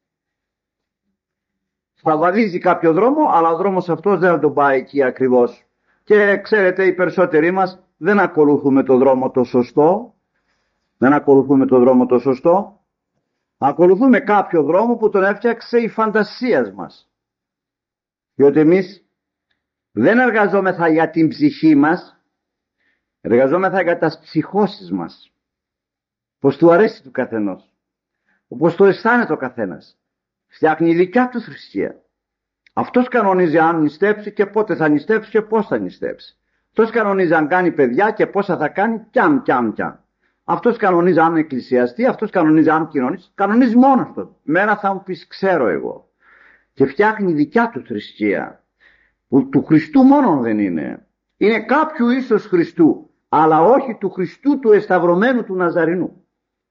θα βαδίζει κάποιο δρόμο, αλλά ο δρόμος αυτός δεν θα τον πάει εκεί ακριβώς. Και ξέρετε, οι περισσότεροι μας δεν ακολουθούμε το δρόμο το σωστό, δεν ακολουθούμε το δρόμο το σωστό, ακολουθούμε κάποιο δρόμο που τον έφτιαξε η φαντασία μας. Διότι εμείς δεν εργαζόμεθα για την ψυχή μας, εργαζόμεθα για τις ψυχώσεις μας. Πως του αρέσει του καθενός, όπως το αισθάνεται ο καθένας. Φτιάχνει η δικιά του θρησκεία. Αυτός κανονίζει αν νηστέψει και πότε θα νηστέψει και πώς θα νηστέψει. Αυτός κανονίζει αν κάνει παιδιά και πόσα θα κάνει κι αν κι αν κι αν. Αυτός κανονίζει αν εκκλησιαστεί, αυτός κανονίζει αν κοινωνήσει. Κανονίζει μόνος του. Μέρα θα μου πεις ξέρω εγώ. Και φτιάχνει η δικιά του θρησκεία. Που του Χριστού μόνον δεν είναι. Είναι κάποιου ίσως Χριστού, αλλά όχι του Χριστού του εσταυρωμένου του Ναζαρινού.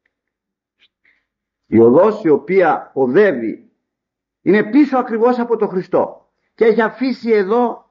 Η οδός η οποία οδεύει είναι πίσω ακριβώς από τον Χριστό και έχει αφήσει εδώ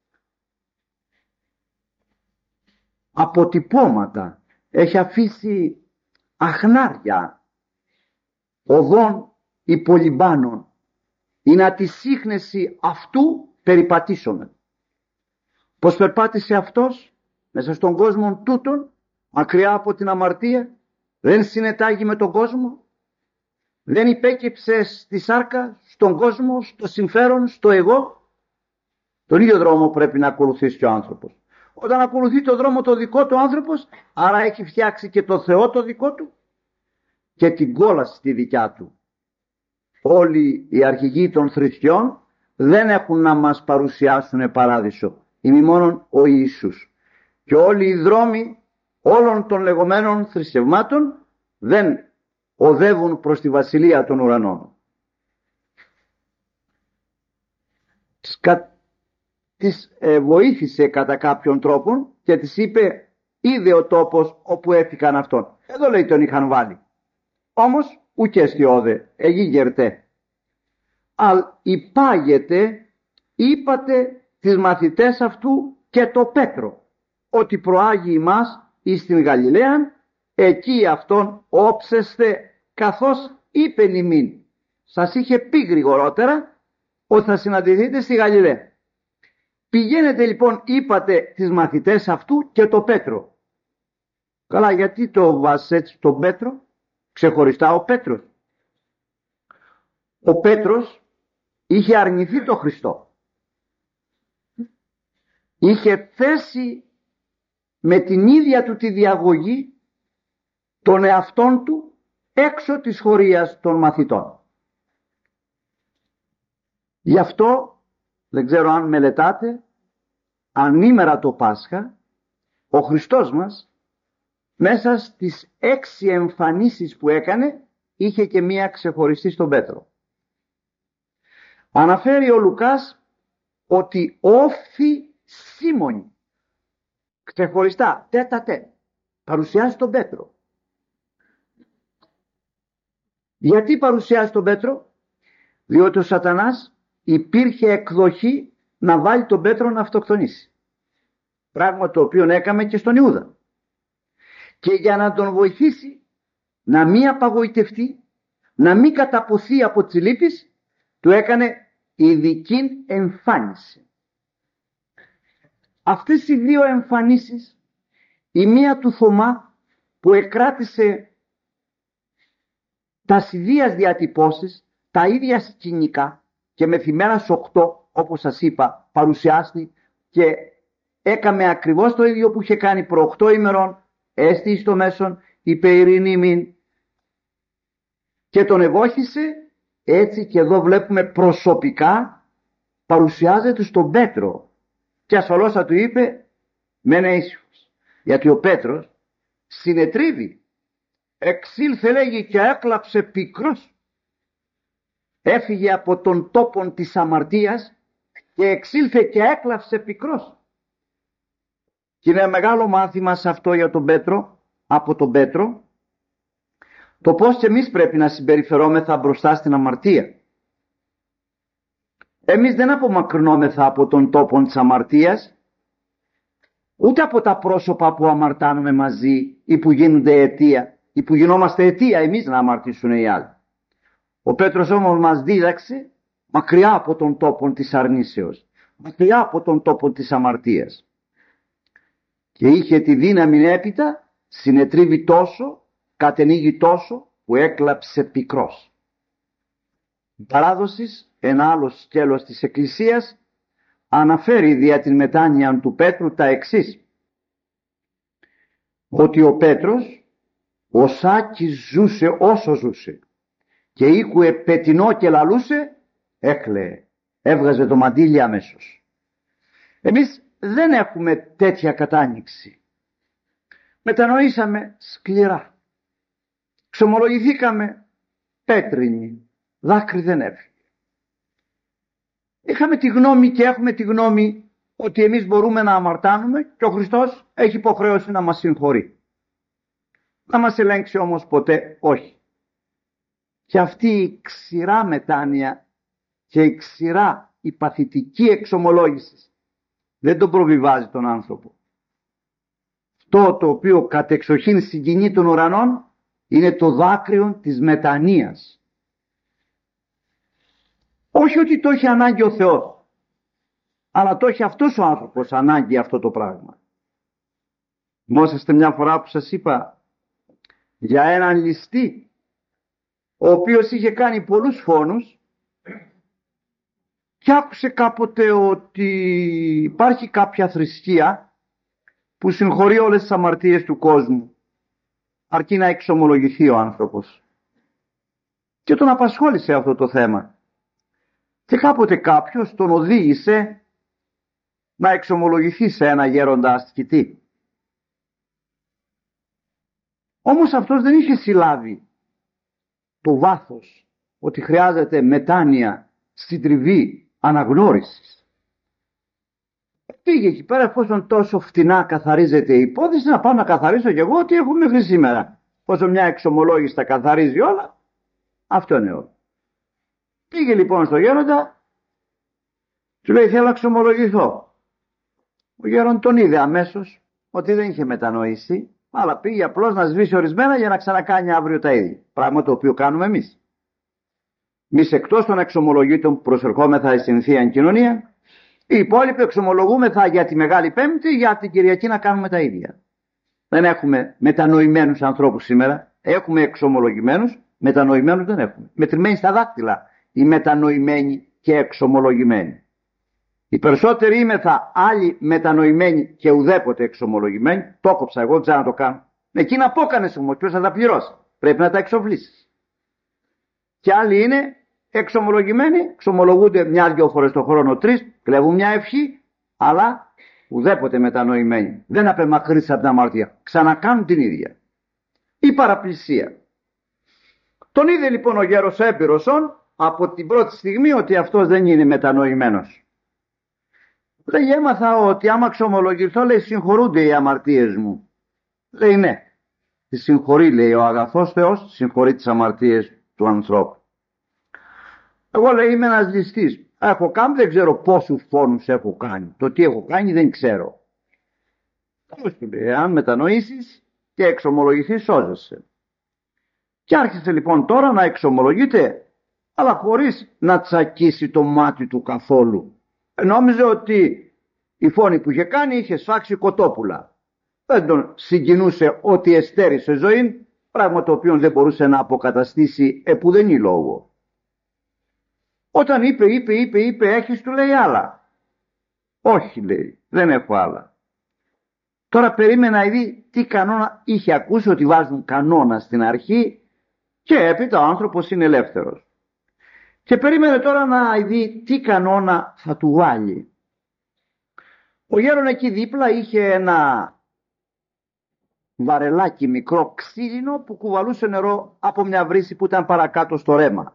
αποτυπώματα, έχει αφήσει αχνάρια οδών υπολιμπάνων. Είναι ατη σύχνεση αυτού περιπατήσομεν. Πως περπάτησε αυτός, μέσα στον κόσμο τούτον, μακριά από την αμαρτία, δεν συνετάγει με τον κόσμο, δεν υπέκυψε στη σάρκα, στον κόσμο, στο συμφέρον, στο εγώ. Τον ίδιο δρόμο πρέπει να ακολουθήσει και ο άνθρωπος. Όταν ακολουθεί το δρόμο το δικό του άνθρωπος, άρα έχει φτιάξει και το Θεό το δικό του και την κόλαση τη δικιά του. Όλοι οι αρχηγοί των θρησκειών δεν έχουν να μας παρουσιάσουν παράδεισο, ημί μόνον ο Ιησούς. Και όλοι οι δρόμοι όλων των λεγόμενων θρησκευμάτων δεν οδεύουν προς τη βασιλεία των ουρανών. Τις ε, βοήθησε κατά κάποιον τρόπο και της είπε, είδε ο τόπος όπου έφυγαν αυτόν. Εδώ λέει τον είχαν βάλει. Όμως ουκ εστιώδε, εγεί γερτέ. Αλ υπάγεται, είπατε τις μαθητές αυτού και το Πέτρο, ότι προάγει ημάς εις την Γαλιλαίαν, εκεί αυτόν όψεστε, καθώς είπε ημίν. Σας είχε πει γρηγορότερα ότι θα συναντηθείτε στη Γαλιλαία. Πηγαίνετε λοιπόν, είπατε τις μαθητές αυτού και το Πέτρο. Καλά, γιατί το βάζεις έτσι τον Πέτρο, ξεχωριστά ο Πέτρος. Ο Πέτρος είχε αρνηθεί το Χριστό. Είχε θέσει με την ίδια του τη διαγωγή των εαυτών του έξω της χωρίας των μαθητών. Γι' αυτό, δεν ξέρω αν μελετάτε, ανήμερα το Πάσχα, ο Χριστός μας μέσα στις έξι εμφανίσεις που έκανε είχε και μία ξεχωριστή στον Πέτρο. Αναφέρει ο Λουκάς ότι όφη Σίμωνη, ξεχωριστά, τέτα τέ, παρουσιάζει τον Πέτρο. Γιατί παρουσιάζει τον Πέτρο? Διότι ο Σατανάς υπήρχε εκδοχή να βάλει τον Πέτρο να αυτοκτονήσει. Πράγμα το οποίο έκαμε και στον Ιούδα. Και για να τον βοηθήσει να μην απαγοητευτεί, να μην καταποθεί από τις λύπεις, του έκανε ειδική εμφάνιση. Αυτές οι δύο εμφανίσεις, η μία του Θωμά που εκράτησε τα ιδίας διατυπώσεις, τα ίδια σκηνικά, και μεθυμέρας οκτώ, όπως σας είπα, παρουσιάστη και έκαμε ακριβώς το ίδιο που είχε κάνει προ οκτώ ημερών, έστι στο μέσον, είπε ειρήνη μην, και τον ευόχησε. Έτσι και εδώ βλέπουμε προσωπικά παρουσιάζεται στον Πέτρο και ασφαλώς θα του είπε μένε ήσυχος, γιατί ο Πέτρος συνετρίβει, εξήλθε λέγει και έκλαψε πικρός, έφυγε από τον τόπον της αμαρτίας και εξήλθε και έκλαψε πικρός. Και είναι μεγάλο μάθημα σε αυτό για τον Πέτρο, από τον Πέτρο, το πώς και εμείς πρέπει να συμπεριφερόμεθα μπροστά στην αμαρτία. Εμείς δεν απομακρυνόμεθα από τον τόπο της αμαρτίας, ούτε από τα πρόσωπα που αμαρτάνουμε μαζί ή που γίνονται αιτία, ή που γινόμαστε αιτία εμείς να αμαρτήσουν οι άλλοι. Ο Πέτρος όμως μας δίδαξε μακριά από τον τόπο της αρνήσεως, μακριά από τον τόπο της αμαρτίας. Και είχε τη δύναμη έπειτα, συνετρίβει τόσο, κατενήγει τόσο που έκλαψε πικρός. Η παράδοση, ένα άλλο σκέλος της Εκκλησίας, αναφέρει δια την μετάνοια του Πέτρου τα εξής. Ότι ο Πέτρος, ο Σάκης ζούσε όσο ζούσε και οίκουε πετεινό και λαλούσε, έκλαιε, έβγαζε το μαντίλι αμέσως. Εμείς δεν έχουμε τέτοια κατάνοιξη. Μετανοήσαμε σκληρά. Ξομολογηθήκαμε πέτρινοι. Δάκρυ δεν έφυγε. Είχαμε τη γνώμη και έχουμε τη γνώμη ότι εμείς μπορούμε να αμαρτάνουμε και ο Χριστός έχει υποχρέωση να μας συγχωρεί. Να μας ελέγξει όμως ποτέ όχι. Και αυτή η ξηρά μετάνοια και η ξηρά η παθητική εξομολόγηση δεν τον προβιβάζει τον άνθρωπο. Αυτό το οποίο κατεξοχήν συγκινεί των ουρανών είναι το δάκρυο της μετανοίας. Όχι ότι το έχει ανάγκη ο Θεός, αλλά το έχει αυτός ο άνθρωπος ανάγκη αυτό το πράγμα. Θυμόσαστε μια φορά που σας είπα για έναν ληστή, ο οποίος είχε κάνει πολλούς φόνους και άκουσε κάποτε ότι υπάρχει κάποια θρησκεία που συγχωρεί όλες τις αμαρτίες του κόσμου, αρκεί να εξομολογηθεί ο άνθρωπος. Και τον απασχόλησε αυτό το θέμα. Και κάποτε κάποιος τον οδήγησε να εξομολογηθεί σε ένα γέροντα ασκητή. Όμως αυτός δεν είχε συλλάβει το βάθος ότι χρειάζεται μετάνοια, συντριβή, αναγνώρισης. Πήγε εκεί πέρα, εφόσον τόσο φτηνά καθαρίζεται η υπόθεση, να πάω να καθαρίσω κι εγώ ό,τι έχω μέχρι σήμερα. Πόσο μια εξομολόγηση τα καθαρίζει όλα, αυτό είναι όλο. Πήγε λοιπόν στο γέροντα, του λέει θέλω να εξομολογηθώ. Ο γέρον τον είδε αμέσως ότι δεν είχε μετανοήσει, αλλά πήγε απλώς να σβήσει ορισμένα για να ξανακάνει αύριο τα ίδια. Πράγμα το οποίο κάνουμε εμείς. Εμείς εκτός των εξομολογήτων που προσερχόμεθα στην Θεία Κοινωνία, οι υπόλοιποι εξομολογούμεθα για τη Μεγάλη Πέμπτη, για την Κυριακή να κάνουμε τα ίδια. Δεν έχουμε μετανοημένους ανθρώπους σήμερα. Έχουμε εξομολογημένους, μετανοημένους δεν έχουμε. Μετρημένοι στα δάκτυλα οι μετανοημένοι και εξομολογημένοι. Οι περισσότεροι είμεθα άλλοι μετανοημένοι και ουδέποτε εξομολογημένοι. Το έκοψα εγώ, ξέρω να το κάνω. Εκείνα απόκανες όμως, ποιος θα τα πληρώσει. Πρέπει να τα εξοφλήσεις. Και άλλοι είναι εξομολογημένοι, εξομολογούνται μια-δυο φορές το χρόνο, τρεις, κλέβουν μια ευχή, αλλά ουδέποτε μετανοημένοι. Δεν απεμακρύνεις από την αμαρτία. Ξανακάνουν την ίδια. Η παραπλησία. Τον είδε λοιπόν ο γέρος έμπειρος από την πρώτη στιγμή ότι αυτός δεν είναι μετανοημένος. Λέει έμαθα ότι άμα εξομολογηθώ, λέει συγχωρούνται οι αμαρτίες μου. Λέει ναι. Τη συγχωρεί, λέει, ο αγαθός Θεός συγχωρεί τις αμαρτίες του ανθρώπου. Εγώ, λέει, είμαι ένας ληστής. Έχω κάνει, δεν ξέρω πόσους φόνους έχω κάνει. Το τι έχω κάνει δεν ξέρω. Πώς του λέει, αν μετανοήσεις και εξομολογηθείς σώζεσαι. Και άρχισε λοιπόν τώρα να εξομολογείται, αλλά χωρίς να τσακίσει το μάτι του καθόλου. Νόμιζε ότι η φόνη που είχε κάνει είχε σφάξει κοτόπουλα. Δεν τον συγκινούσε ότι εστέρισε ζωή, πράγμα το οποίο δεν μπορούσε να αποκαταστήσει επουδενή λόγο. Όταν είπε, είπε, είπε, είπε, έχεις, του λέει άλλα. Όχι, λέει, δεν έχω άλλα. Τώρα περίμενα να δει τι κανόνα είχε ακούσει, ότι βάζουν κανόνα στην αρχή και έπειτα ο άνθρωπος είναι ελεύθερος. Και περίμενε τώρα να δει τι κανόνα θα του βάλει. Ο γέρον εκεί δίπλα είχε ένα βαρελάκι μικρό ξύλινο που κουβαλούσε νερό από μια βρύση που ήταν παρακάτω στο ρέμα.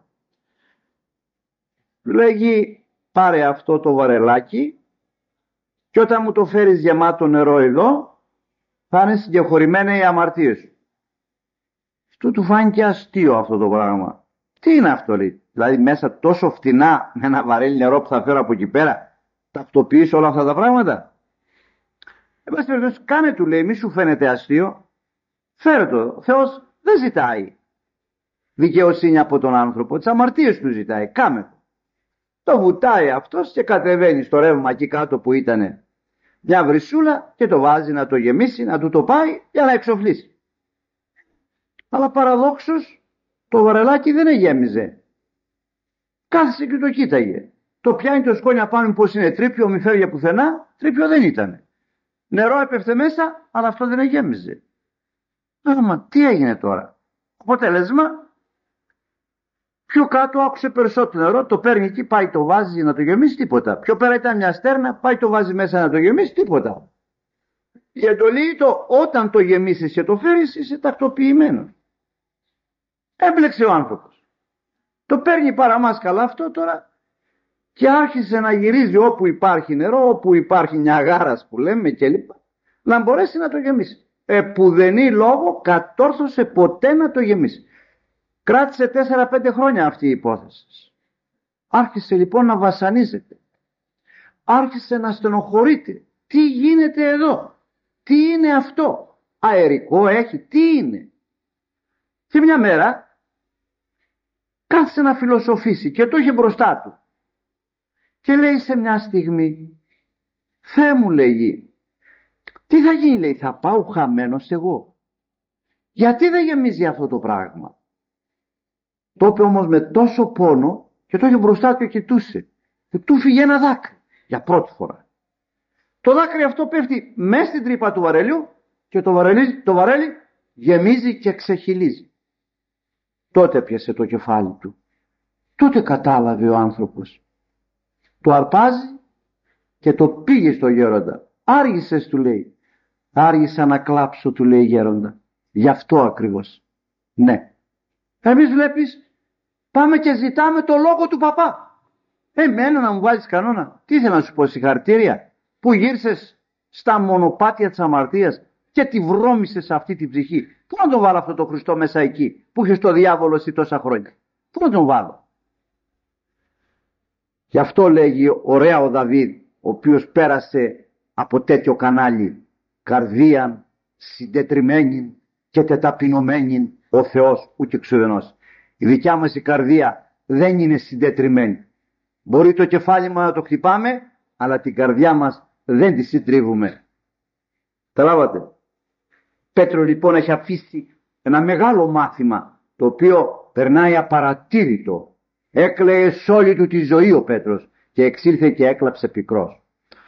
Του λέγει πάρε αυτό το βαρελάκι και όταν μου το φέρεις γεμάτο νερό εδώ θα είναι συγκεχωρημένα οι αμαρτίες σου. Αυτού του φάνηκε αστείο αυτό το πράγμα. Τι είναι αυτό, λέει, δηλαδή μέσα τόσο φτηνά με ένα βαρέλι νερό που θα φέρω από εκεί πέρα ταυτοποιείς όλα αυτά τα πράγματα. Εν πάση περιπτώσει, κάνε, του λέει, μη σου φαίνεται αστείο, φέρε το. Ο Θεός δεν ζητάει δικαιοσύνη από τον άνθρωπο, τις αμαρτίες του ζητάει, κάμε το. Το βουτάει αυτός και κατεβαίνει στο ρεύμα εκεί κάτω που ήταν μια βρυσούλα και το βάζει να το γεμίσει, να του το πάει για να εξοφλήσει. Αλλά παραδόξως το βαρελάκι δεν εγέμιζε. Κάθισε και το κοίταγε. Το πιάνει το σκόνια πάνω, πως είναι τρίπιο, μη φεύγει πουθενά, τρίπιο δεν ήταν. Νερό έπεφτε μέσα, αλλά αυτό δεν εγέμιζε. Άμα, τι έγινε τώρα. Αποτέλεσμα, πιο κάτω άκουσε περισσότερο νερό, το παίρνει εκεί, πάει το βάζει να το γεμίσει, τίποτα. Πιο πέρα ήταν μια στέρνα, πάει το βάζει μέσα να το γεμίσει, τίποτα. Η εντολή το όταν το γεμίσεις και το φέρεις είσαι τακτοποιημένος. Έμπλεξε ο άνθρωπος. Το παίρνει παραμάσκαλα αυτό τώρα και άρχισε να γυρίζει όπου υπάρχει νερό, όπου υπάρχει μια γάρας που λέμε κλπ. Να μπορέσει να το γεμίσει. Επουδενή λόγο κατόρθωσε ποτέ να το γεμίσει. Κράτησε τέσσερα πέντε χρόνια αυτή η υπόθεση. Άρχισε λοιπόν να βασανίζεται. Άρχισε να στενοχωρείται. Τι γίνεται εδώ? Τι είναι αυτό? Αερικό έχει? Τι είναι? Και μια μέρα κάθισε να φιλοσοφήσει και το είχε μπροστά του. Και λέει σε μια στιγμή, Θεέ μου, λέγει, Τι θα γίνει, λέει, θα πάω χαμένος εγώ. Γιατί δεν γεμίζει αυτό το πράγμα? Το είπε όμως με τόσο πόνο και το είχε μπροστά του και κοιτούσε. Και του φύγε ένα δάκρυ για πρώτη φορά. Το δάκρυ αυτό πέφτει μέσα στην τρύπα του βαρελιού και το βαρέλι, το βαρέλι γεμίζει και ξεχυλίζει. Τότε πιασε το κεφάλι του. Τότε κατάλαβε ο άνθρωπος. Το αρπάζει και το πήγε στο γέροντα. Άργησες, του λέει. Άργησα να κλάψω, του λέει, γέροντα. Γι' αυτό ακριβώς. Ναι. Εμείς βλέπεις πάμε και ζητάμε το λόγο του παπά. Εμένα να μου βάλεις κανόνα? Τι ήθελα να σου πω, συγχαρητήρια που γύρισες στα μονοπάτια της αμαρτίας και τη βρώμησες αυτή την ψυχή. Πού να τον βάλω αυτό το Χριστό μέσα εκεί που είχες το διάβολο εσύ τόσα χρόνια? Πού να τον βάλω? Γι' αυτό λέγει ωραία ο Δαβίδ, ο οποίος πέρασε από τέτοιο κανάλι, καρδίαν συντετριμένη και τεταπεινωμένη ο Θεός ούτε ξουδενός. Η δικιά μας η καρδία δεν είναι συντετριμένη. Μπορεί το κεφάλι μας να το χτυπάμε, αλλά την καρδιά μας δεν τη συντρίβουμε. Καταλάβατε? Πέτρο λοιπόν έχει αφήσει ένα μεγάλο μάθημα, το οποίο περνάει απαρατήρητο. Έκλαιε σ' όλη του τη ζωή ο Πέτρος και εξήλθε και έκλαψε πικρός.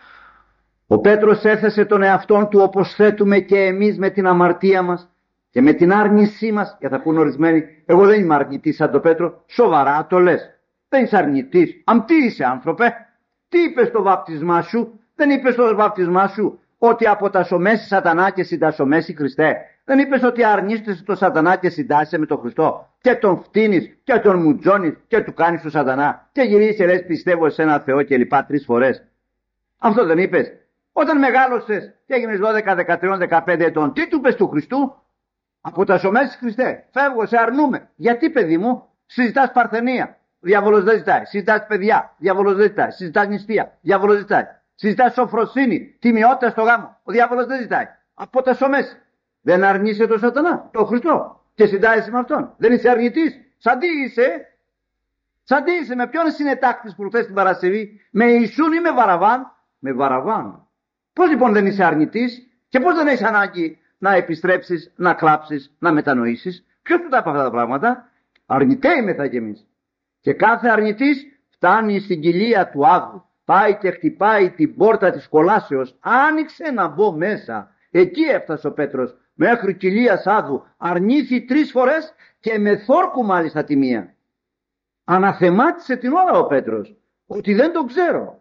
Ο Πέτρος έθεσε τον εαυτόν του όπως θέτουμε και εμείς με την αμαρτία μας και με την άρνησή μας. Για θα πούν ορισμένοι, εγώ δεν είμαι αρνητής σαν τον Πέτρο. Σοβαρά το λες? Δεν είσαι αρνητής? Αμ, τι είσαι, άνθρωπε? Τι είπες στο βάπτισμά σου? Δεν είπες στο βάπτισμά σου ότι αποτασσομέσει σατανά και συντασσομέσει Χριστέ? Δεν είπες ότι αρνείστεσαι το σατανά και συντάσσεσαι με τον Χριστό και τον φτύνεις και τον μουτζώνεις και του κάνεις το σατανά και γυρίζεις και λες πιστεύω σε ένα Θεό και λοιπά τρεις φορές? Αυτό δεν είπες? Όταν μεγάλωσες και έγινες δώδεκα, δεκατρία, δεκαπέντε ετών, τι του είπες του Χριστού? Αποτασσομέσεις Χριστέ, φεύγω, σε αρνούμε. Γιατί, παιδί μου? Συζητάς παρθενία, διάβολος δεν ζητάει. Συζητάς παιδιά, διάβολος δεν ζητάει. Συζητάς νηστεία, διάβολος δεν ζητάει. Συζητάς σοφροσύνη, τιμιότητα στο γάμο, ο διάβολος δεν ζητάει. Αποτασσομέσεις. Δεν αρνείσαι τον σατανά, τον Χριστό, και συντάσσεσαι με αυτόν? Δεν είσαι αρνητής? Σαν τι είσαι? Σαν τι είσαι? Με ποιον συνετάκτης προχθές την Παρασκευή? Με Ιησούν ή με Βαραβάν? Με Βαραβάν. Πώς λοιπόν δεν είσαι αρνητής και πώς δεν έχεις ανάγκη να επιστρέψεις, να κλάψεις, να μετανοήσεις? Ποιος του τα είπε αυτά τα πράγματα? Αρνητέιμεθα κι εμείς. Και κάθε αρνητής φτάνει στην κοιλία του άδου. Πάει και χτυπάει την πόρτα της κολάσεως. Άνοιξε να μπω μέσα. Εκεί έφτασε ο Πέτρος. Μέχρι κοιλίας άδου. Αρνήθη τρεις φορές και με θόρκου μάλιστα τη μία. Αναθεμάτισε την ώρα ο Πέτρος ότι δεν τον ξέρω.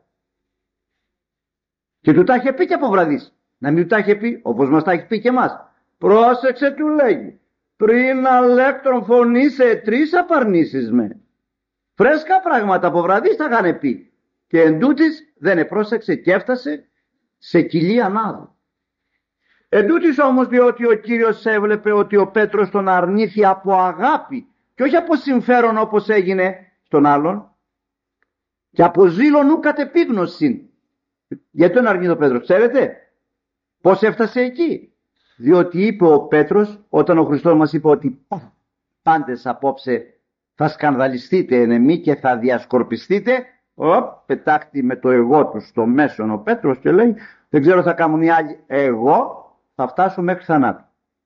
Και του τα είχε πει και από βραδείς. Να μην του τα είχε πει όπως μας τα έχει πει και εμάς. Πρόσεξε, του λέγει, πριν αλέκτρον φωνήσε τρεις απαρνήσεις με. Φρέσκα πράγματα από βραδείς τα είχαν πει. Και εντούτοις δεν επρόσεξε και έφτασε σε κοιλία άδου. Εντούτοις όμως, διότι ο Κύριος έβλεπε ότι ο Πέτρος τον αρνήθη από αγάπη και όχι από συμφέρον όπως έγινε στον άλλον, και από ζήλο νου κατ' επίγνωση. Γιατί τον αρνήθη ο Πέτρος? Ξέρετε πώς έφτασε εκεί? Διότι είπε ο Πέτρος, όταν ο Χριστός μας είπε ότι πάντες απόψε θα σκανδαλιστείτε εν εμεί και θα διασκορπιστείτε, οπ, πετάχτη με το εγώ του στο μέσον ο Πέτρος και λέει, δεν ξέρω θα κάνουν οι άλλοι, εγώ θα φτάσω μέχρι θανάτου.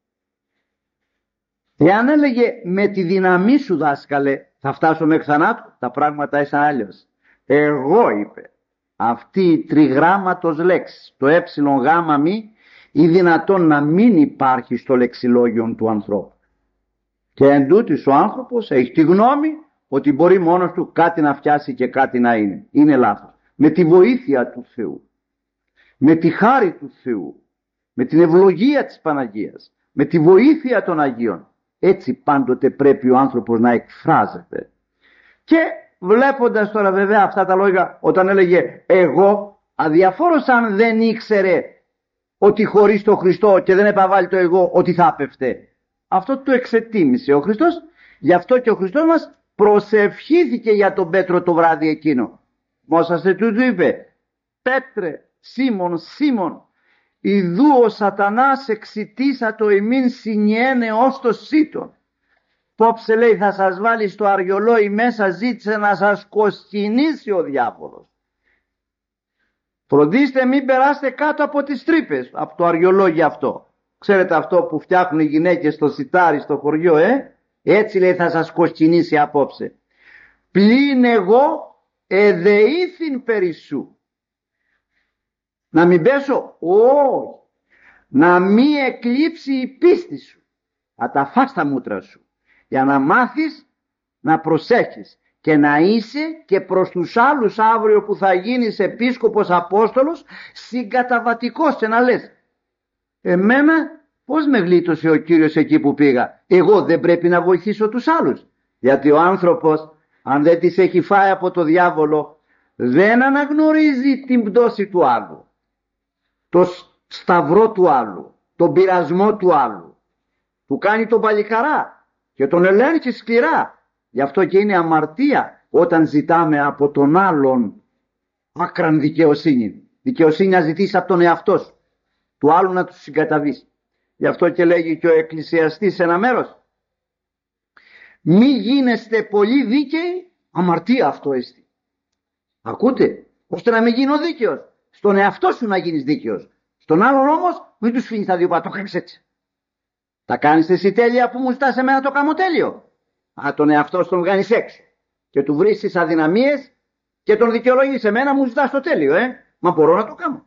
Εάν έλεγε με τη δύναμή σου δάσκαλε θα φτάσω μέχρι θανάτου, τα πράγματα ήσαν άλλως. Εγώ, είπε, αυτή η τριγράμματος λέξη, το ε γάμα μη, ή δυνατόν να μην υπάρχει στο λεξιλόγιο του ανθρώπου. Και εντούτοις ο άνθρωπος έχει τη γνώμη ότι μπορεί μόνος του κάτι να φτιάσει και κάτι να είναι. Είναι λάθος. Με τη βοήθεια του Θεού, με τη χάρη του Θεού, με την ευλογία της Παναγίας, με τη βοήθεια των Αγίων, έτσι πάντοτε πρέπει ο άνθρωπος να εκφράζεται. Και βλέποντας τώρα βέβαια αυτά τα λόγια, όταν έλεγε εγώ, αδιαφόρος αν δεν ήξερε ότι χωρίς τον Χριστό και δεν επαβάλλει το εγώ, ότι θα έπεφτε. Αυτό το εξετίμησε ο Χριστός, γι' αυτό και ο Χριστός μας προσευχήθηκε για τον Πέτρο το βράδυ εκείνο. Μόσαστε του είπε, Πέτρε, Σίμων, Σίμων, ιδού ο σατανάς εξητήσα το εμήν συνιένε ως το σύτον. Πόψε, λέει, θα σας βάλει στο αργιολόι μέσα, ζήτησε να σας κοσκινήσει ο διάβολος. Φροντίστε μην περάσετε κάτω από τις τρύπες, από το αργιολόγιο αυτό. Ξέρετε αυτό που φτιάχνουν οι γυναίκες στο σιτάρι στο χωριό, ε? Έτσι λέει θα σας κοσκινήσει απόψε. Πλην εγώ εδεήθην περισσού. Να μην πέσω, όχι. Να μην εκλείψει η πίστη σου. Να τα φας τα μούτρα σου. Για να μάθεις να προσέχεις και να είσαι και προς τους άλλους αύριο που θα γίνεις επίσκοπος Απόστολος συγκαταβατικός και να λες, εμένα πώς με γλίτωσε ο Κύριος εκεί που πήγα, εγώ δεν πρέπει να βοηθήσω τους άλλους? Γιατί ο άνθρωπος αν δεν τις έχει φάει από το διάβολο δεν αναγνωρίζει την πτώση του άλλου, το σταυρό του άλλου, τον πειρασμό του άλλου, του κάνει τον παλικαρά και τον ελέγχει σκληρά. Γι' αυτό και είναι αμαρτία όταν ζητάμε από τον άλλον άκραν δικαιοσύνη. Δικαιοσύνη να ζητήσει από τον εαυτό σου, του άλλου να του συγκαταβείς. Γι' αυτό και λέγει και ο εκκλησιαστής σε ένα μέρος, μη γίνεστε πολύ δίκαιοι, αμαρτία αυτό εστί. Ακούτε, ώστε να μην γίνω δίκαιος. Στον εαυτό σου να γίνεις δίκαιος. Στον άλλον όμως μην τους φύγεις τα δύο πάτο, το κάνεις έτσι. Τα κάνεις εσύ τέλεια που μου ζητάς εμένα το κάνω τέλειο. Α, τον εαυτό σου τον βγάνεις έξω και του βρεις τις αδυναμίες και τον δικαιολογείς, εμένα μου ζητάς το τέλειο, ε. Μα μπορώ να το κάνω.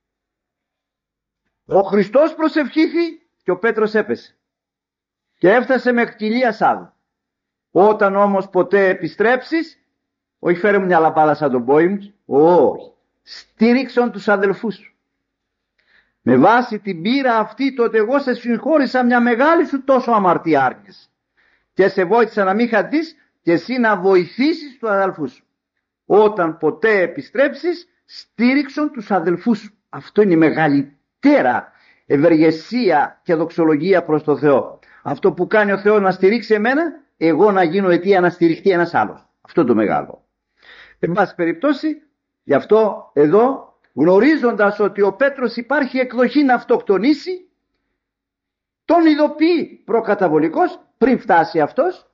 Ο Χριστός προσευχήθη και ο Πέτρος έπεσε και έφτασε μέχρι κοιλία Σάδου. Όταν όμως ποτέ επιστρέψεις, όχι φέρε μου μια λαπάδα σαν τον πόη μου, όχι, στήριξον τους αδελφούς σου. Με βάση την πείρα αυτή τότε εγώ σε συγχώρησα μια μεγάλη σου τόσο αμαρτία άρκες και σε βοήθησα να μην χαθείς και εσύ να βοηθήσεις τους αδελφούς σου. Όταν ποτέ επιστρέψεις, στήριξον τους αδελφούς σου. Αυτό είναι η μεγαλύτερα ευεργεσία και δοξολογία προς το Θεό. Αυτό που κάνει ο Θεός να στηρίξει εμένα, εγώ να γίνω αιτία να στηριχτεί ένας άλλος. Αυτό το μεγάλο. Εν πάση περιπτώσει, γι' αυτό εδώ, γνωρίζοντας ότι ο Πέτρος υπάρχει εκδοχή να αυτοκτονήσει, τον ειδοποιεί προκαταβολικός, πριν φτάσει αυτός,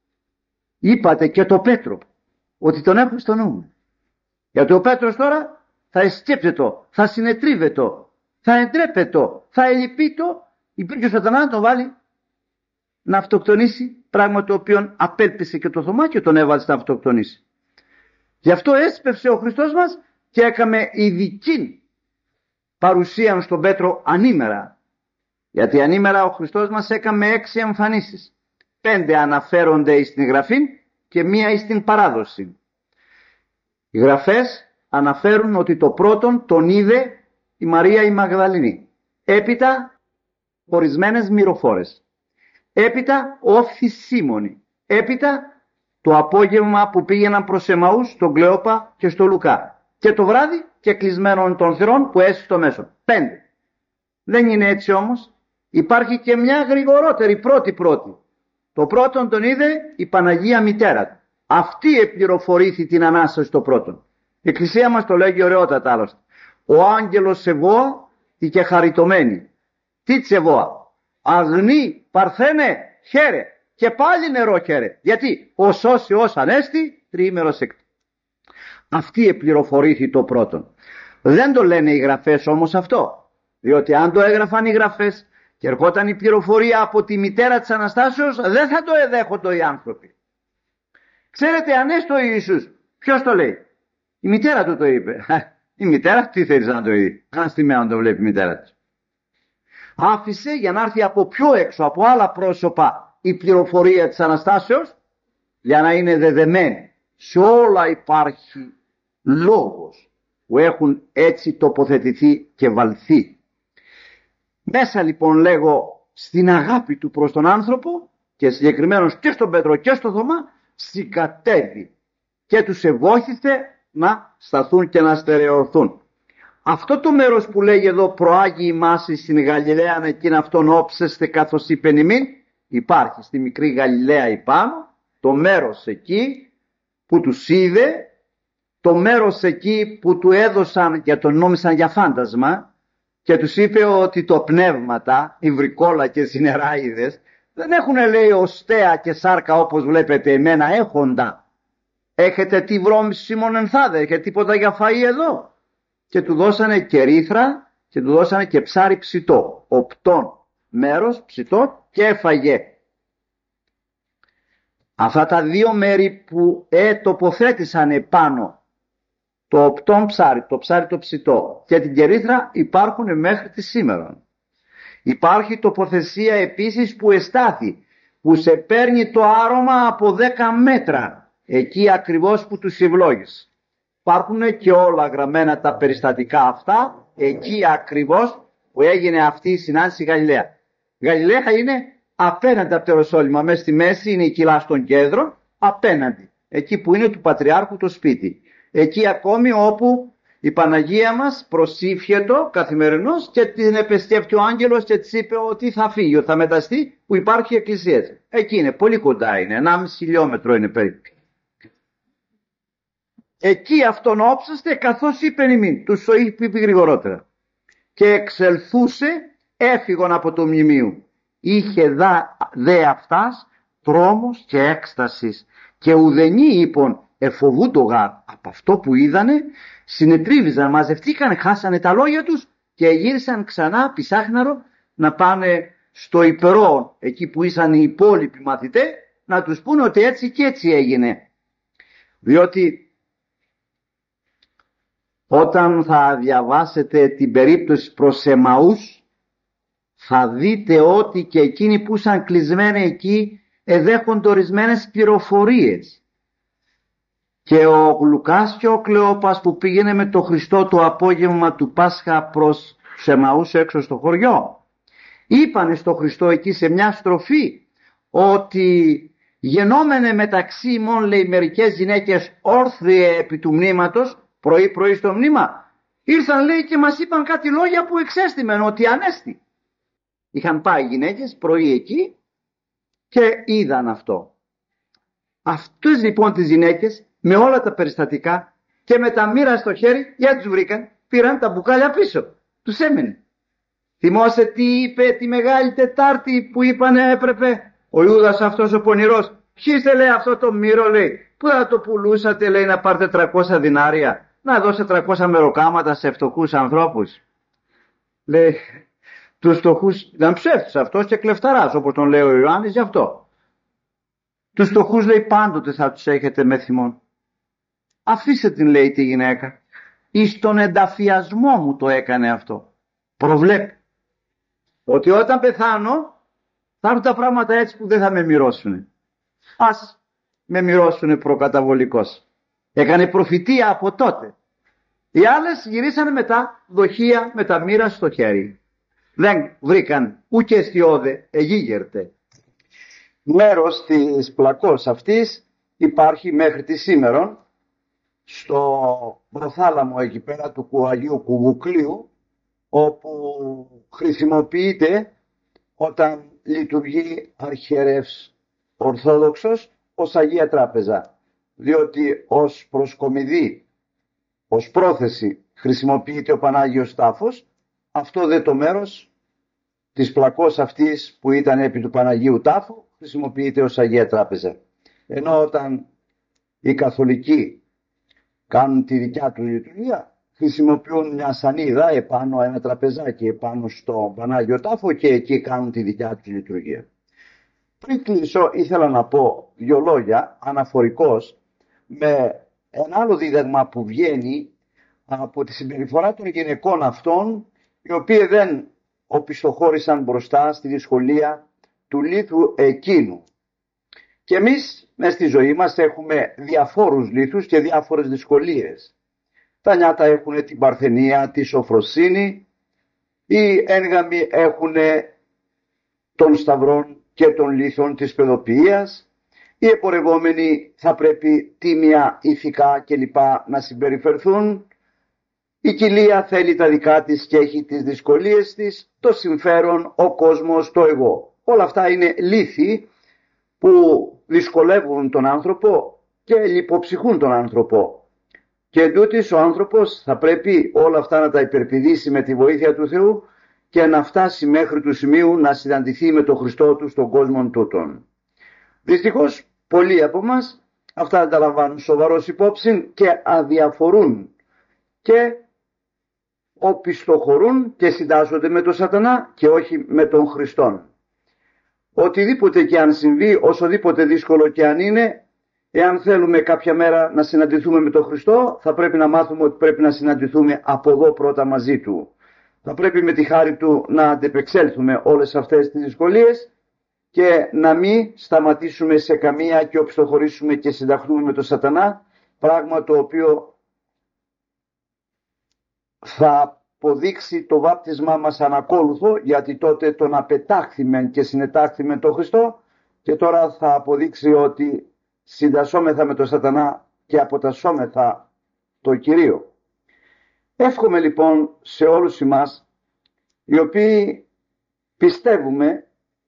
είπατε και το Πέτρο, ότι τον έχω στο νου μου. Γιατί ο Πέτρος τώρα θα εσκέπτεται, θα συνετρίβεται, θα εντρέπεται, θα ελυπείται, υπήρχε ο σατανάς να τον βάλει να αυτοκτονήσει, πράγμα το οποίο απέλπισε και το Θωμά και τον έβαλε να αυτοκτονήσει. Γι' αυτό έσπευσε ο Χριστός μας και έκαμε ειδική παρουσία στον Πέτρο ανήμερα. Γιατί ανήμερα ο Χριστός μας έκαμε έξι εμφανίσεις. Πέντε αναφέρονται στην Γραφή και μία στην παράδοση. Οι Γραφές αναφέρουν ότι το πρώτον τον είδε η Μαρία η Μαγδαληνή. Έπειτα ορισμένες μυροφόρες. Έπειτα όφθη Σίμωνη. Έπειτα το απόγευμα που πήγαιναν προς Εμαούς στον Κλεόπα και στο Λουκά. Και το βράδυ και κλεισμένων των θυρών που έσαι στο μέσο. Πέντε. Δεν είναι έτσι όμως. Υπάρχει και μια γρηγορότερη πρώτη πρώτη. Το πρώτον τον είδε η Παναγία Μητέρα του. Αυτή επληροφορήθη την Ανάσταση στο πρώτον. Η Εκκλησία μας το λέγει ωραιότατα άλλωστε. Ο άγγελος Σεβόα τη και χαριτωμένη. Τι Τσεβόα? Αγνή παρθένε χαίρε και πάλι νερό χαίρε. Γιατί ο σώσει ως ανέστη τριήμερος έκτη. Αυτή επληροφορήθη το πρώτον. Δεν το λένε οι Γραφές όμως αυτό. Διότι αν το έγραφαν οι Γραφές και ερχόταν η πληροφορία από τη μητέρα της Αναστάσεως, δεν θα το εδέχονται οι άνθρωποι. Ξέρετε, ανέστο ο Ιησούς, ποιος το λέει? Η μητέρα του το είπε. Η μητέρα τι θέλει να το δει? Αναστημένα να το βλέπει η μητέρα της. Άφησε για να έρθει από πιο έξω, από άλλα πρόσωπα, η πληροφορία της Αναστάσεως, για να είναι δεδεμένη. Σε όλα υπάρχει λόγος που έχουν έτσι τοποθετηθεί και βαλθεί. Μέσα λοιπόν λέγω στην αγάπη του προς τον άνθρωπο και συγκεκριμένως και στον Πέτρο και στον Θωμά συγκατέβη και τους ευόχιστε να σταθούν και να στερεωθούν. Αυτό το μέρος που λέγει εδώ προάγει ημάς στην Γαλιλαία εκείν αυτόν όψεστε καθώς είπεν ημίν, υπάρχει στη μικρή Γαλιλαία επάνω, το μέρος εκεί που τους είδε, το μέρος εκεί που του έδωσαν και τον νόμισαν για φάντασμα και τους είπε ότι το πνεύματα, οι βρικόλακες, οι νεράιδες δεν έχουν λέει οστέα και σάρκα όπως βλέπετε εμένα έχοντα. Έχετε τι βρώμηση Σιμών Ενθάδε, έχετε τίποτα για φαΐ εδώ? και του δώσανε κερίθρα και του δώσανε και ψάρι ψητό, οπτόν μέρος ψητό, και έφαγε. Αυτά τα δύο μέρη που ε, τοποθέτησαν επάνω το οπτόν ψάρι, το ψάρι το ψητό και την κερίθρα υπάρχουν μέχρι τη σήμερα. Υπάρχει τοποθεσία επίσης που εστάθη, που σε παίρνει το άρωμα από δέκα μέτρα, εκεί ακριβώς που τους ευλόγησε. Υπάρχουν και όλα γραμμένα τα περιστατικά αυτά, εκεί ακριβώς που έγινε αυτή η συνάντηση Γαλιλαία. Γαλιλαία είναι απέναντι από το Ιεροσόλυμα, μέσα στη μέση είναι η κοιλά των κέντρων, απέναντι, εκεί που είναι του Πατριάρχου το σπίτι. Εκεί ακόμη όπου η Παναγία μας προσήφιετο καθημερινώς και την επεσκέφτει ο άγγελος και της είπε ότι θα φύγει, ότι θα μεταστεί, που υπάρχει η εκκλησία. Εκεί είναι, πολύ κοντά είναι, ενάμιση χιλιόμετρο είναι περίπου. Εκεί αυτόν όψαστε καθώς είπε ημίν, τους το είπε γρηγορότερα. Και εξελθούσε, έφυγον από το μνημείο. Είχε δα, δε αυτάς τρόμος και έκστασης, και ουδενή είπον εφοβού το γάρ. Από αυτό που είδανε συνετρίβιζαν, μαζευτήκαν, χάσανε τα λόγια τους και γύρισαν ξανά ψάχναρο να πάνε στο υπερό, εκεί που ήσαν οι υπόλοιποι μαθητές, να τους πούνε ότι έτσι και έτσι έγινε. Διότι όταν θα διαβάσετε την περίπτωση προς Εμαούς, θα δείτε ότι και εκείνοι που ήσαν κλεισμένοι εκεί εδέχονται ορισμένες πληροφορίες. Και ο Λουκάς και ο Κλεόπας που πήγαινε με το Χριστό το απόγευμα του Πάσχα προς Εμαούς έξω στο χωριό, είπανε στο Χριστό εκεί σε μια στροφή ότι γενόμενε μεταξύ ημών, λέει, μερικές γυναίκες όρθιε επί του μνήματος, πρωί πρωί στο μνήμα, ήρθαν, λέει, και μας είπαν κάτι λόγια που εξέστημεν ότι ανέστη. Είχαν πάει οι γυναίκες πρωί εκεί και είδαν αυτό. Αυτούς λοιπόν τις γυναίκες με όλα τα περιστατικά και με τα μοίρα στο χέρι, για τους βρήκαν, πήραν τα μπουκάλια πίσω. Τους έμενε. Θυμόσαι τι είπε τη Μεγάλη Τετάρτη που είπανε έπρεπε ο Ιούδας αυτός ο πονηρός? Χύστε, λέει, αυτό το μύρο, λέει, που θα το πουλούσατε, λέει, να πάρετε τριακόσια δινάρια, να δώσετε τριακόσια μεροκάματα σε φτωχούς ανθρώπους. Λέει, τους φτωχούς, ήταν ψεύτης αυτός και κλεφταράς, όπως τον λέει ο Ιωάννης, γι' αυτό. Τους φτωχούς, λέει, πάντοτε θα τους έχετε με θυμόν. Αφήστε την, λέει, τη γυναίκα. Εις τον ενταφιασμό μου το έκανε αυτό. Προβλέπει ότι όταν πεθάνω θα έρθουν τα πράγματα έτσι που δεν θα με μοιρώσουν. Ας με μοιρώσουν προκαταβολικώς. Έκανε προφητεία από τότε. Οι άλλες γυρίσανε μετά δοχεία με τα μοίρα στο χέρι. Δεν βρήκαν ούτε αισιόδε εγίγερτε. Μέρος της πλακός αυτής υπάρχει μέχρι τη σήμερον στο προθάλαμο εκεί πέρα του Αγίου Κουβουκλίου, όπου χρησιμοποιείται όταν λειτουργεί αρχιερεύς Ορθόδοξος ως Αγία Τράπεζα, διότι ως προσκομιδή, ως πρόθεση χρησιμοποιείται ο Πανάγιος Τάφος. Αυτό δε το μέρος της πλακός αυτής που ήταν επί του Παναγίου Τάφου χρησιμοποιείται ως Αγία Τράπεζα. Ενώ όταν οι καθολικοί κάνουν τη δικιά του λειτουργία, χρησιμοποιούν μια σανίδα επάνω, ένα τραπεζάκι επάνω στο Πανάγιο Τάφο και εκεί κάνουν τη δικιά του λειτουργία. Πριν κλείσω, ήθελα να πω δύο λόγια αναφορικώς με ένα άλλο δίδαγμα που βγαίνει από τη συμπεριφορά των γυναικών αυτών, οι οποίοι δεν οπισθοχώρησαν μπροστά στη δυσκολία του λίθου εκείνου. Και εμείς μες στη ζωή μας έχουμε διαφόρους λίθους και διάφορες δυσκολίες. Τα νιάτα έχουν την παρθενία, τη σοφροσύνη, οι έγγαμοι έχουν των σταυρών και των λίθων της παιδοποιίας, οι επορευόμενοι θα πρέπει τίμια, ηθικά κλπ. Να συμπεριφερθούν, η κοιλία θέλει τα δικά της και έχει τις δυσκολίες της, το συμφέρον, ο κόσμος, το εγώ. Όλα αυτά είναι λύθοι που δυσκολεύουν τον άνθρωπο και λιποψυχούν τον άνθρωπο. Και εντούτοις ο άνθρωπος θα πρέπει όλα αυτά να τα υπερπηδήσει με τη βοήθεια του Θεού και να φτάσει μέχρι του σημείου να συναντηθεί με τον Χριστό του στον κόσμο τούτον. Δυστυχώς πολλοί από μας αυτά δεν τα λαμβάνουν σοβαρός υπόψη και αδιαφορούν και οπισθοχωρούν και συντάσσονται με τον σατανά και όχι με τον Χριστόν. Οτιδήποτε και αν συμβεί, όσοδήποτε δύσκολο και αν είναι, εάν θέλουμε κάποια μέρα να συναντηθούμε με τον Χριστό, θα πρέπει να μάθουμε ότι πρέπει να συναντηθούμε από εδώ πρώτα μαζί Του. Θα πρέπει με τη χάρη Του να αντεπεξέλθουμε όλες αυτές τις δυσκολίες και να μην σταματήσουμε σε καμία και οπισθοχωρήσουμε και συνταχθούμε με τον σατανά, πράγμα το οποίο θα αποδείξει το βάπτισμά μας ανακόλουθο, γιατί τότε τον απετάχθημεν και συνετάχθημεν τον Χριστό, και τώρα θα αποδείξει ότι συντασσόμεθα με τον σατανά και αποτασσόμεθα το Κυρίο. Εύχομαι λοιπόν σε όλους εμάς, οι οποίοι πιστεύουμε,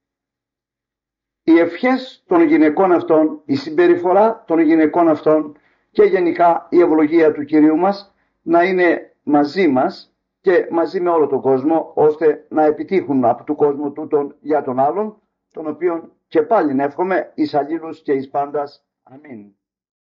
οι ευχές των γυναικών αυτών, η συμπεριφορά των γυναικών αυτών και γενικά η ευλογία του Κυρίου μας να είναι μαζί μας και μαζί με όλο τον κόσμο, ώστε να επιτύχουν από του κόσμου τούτον για τον άλλον, τον οποίον και πάλι εύχομαι εις αλλήλους και εις πάντας. Αμήν.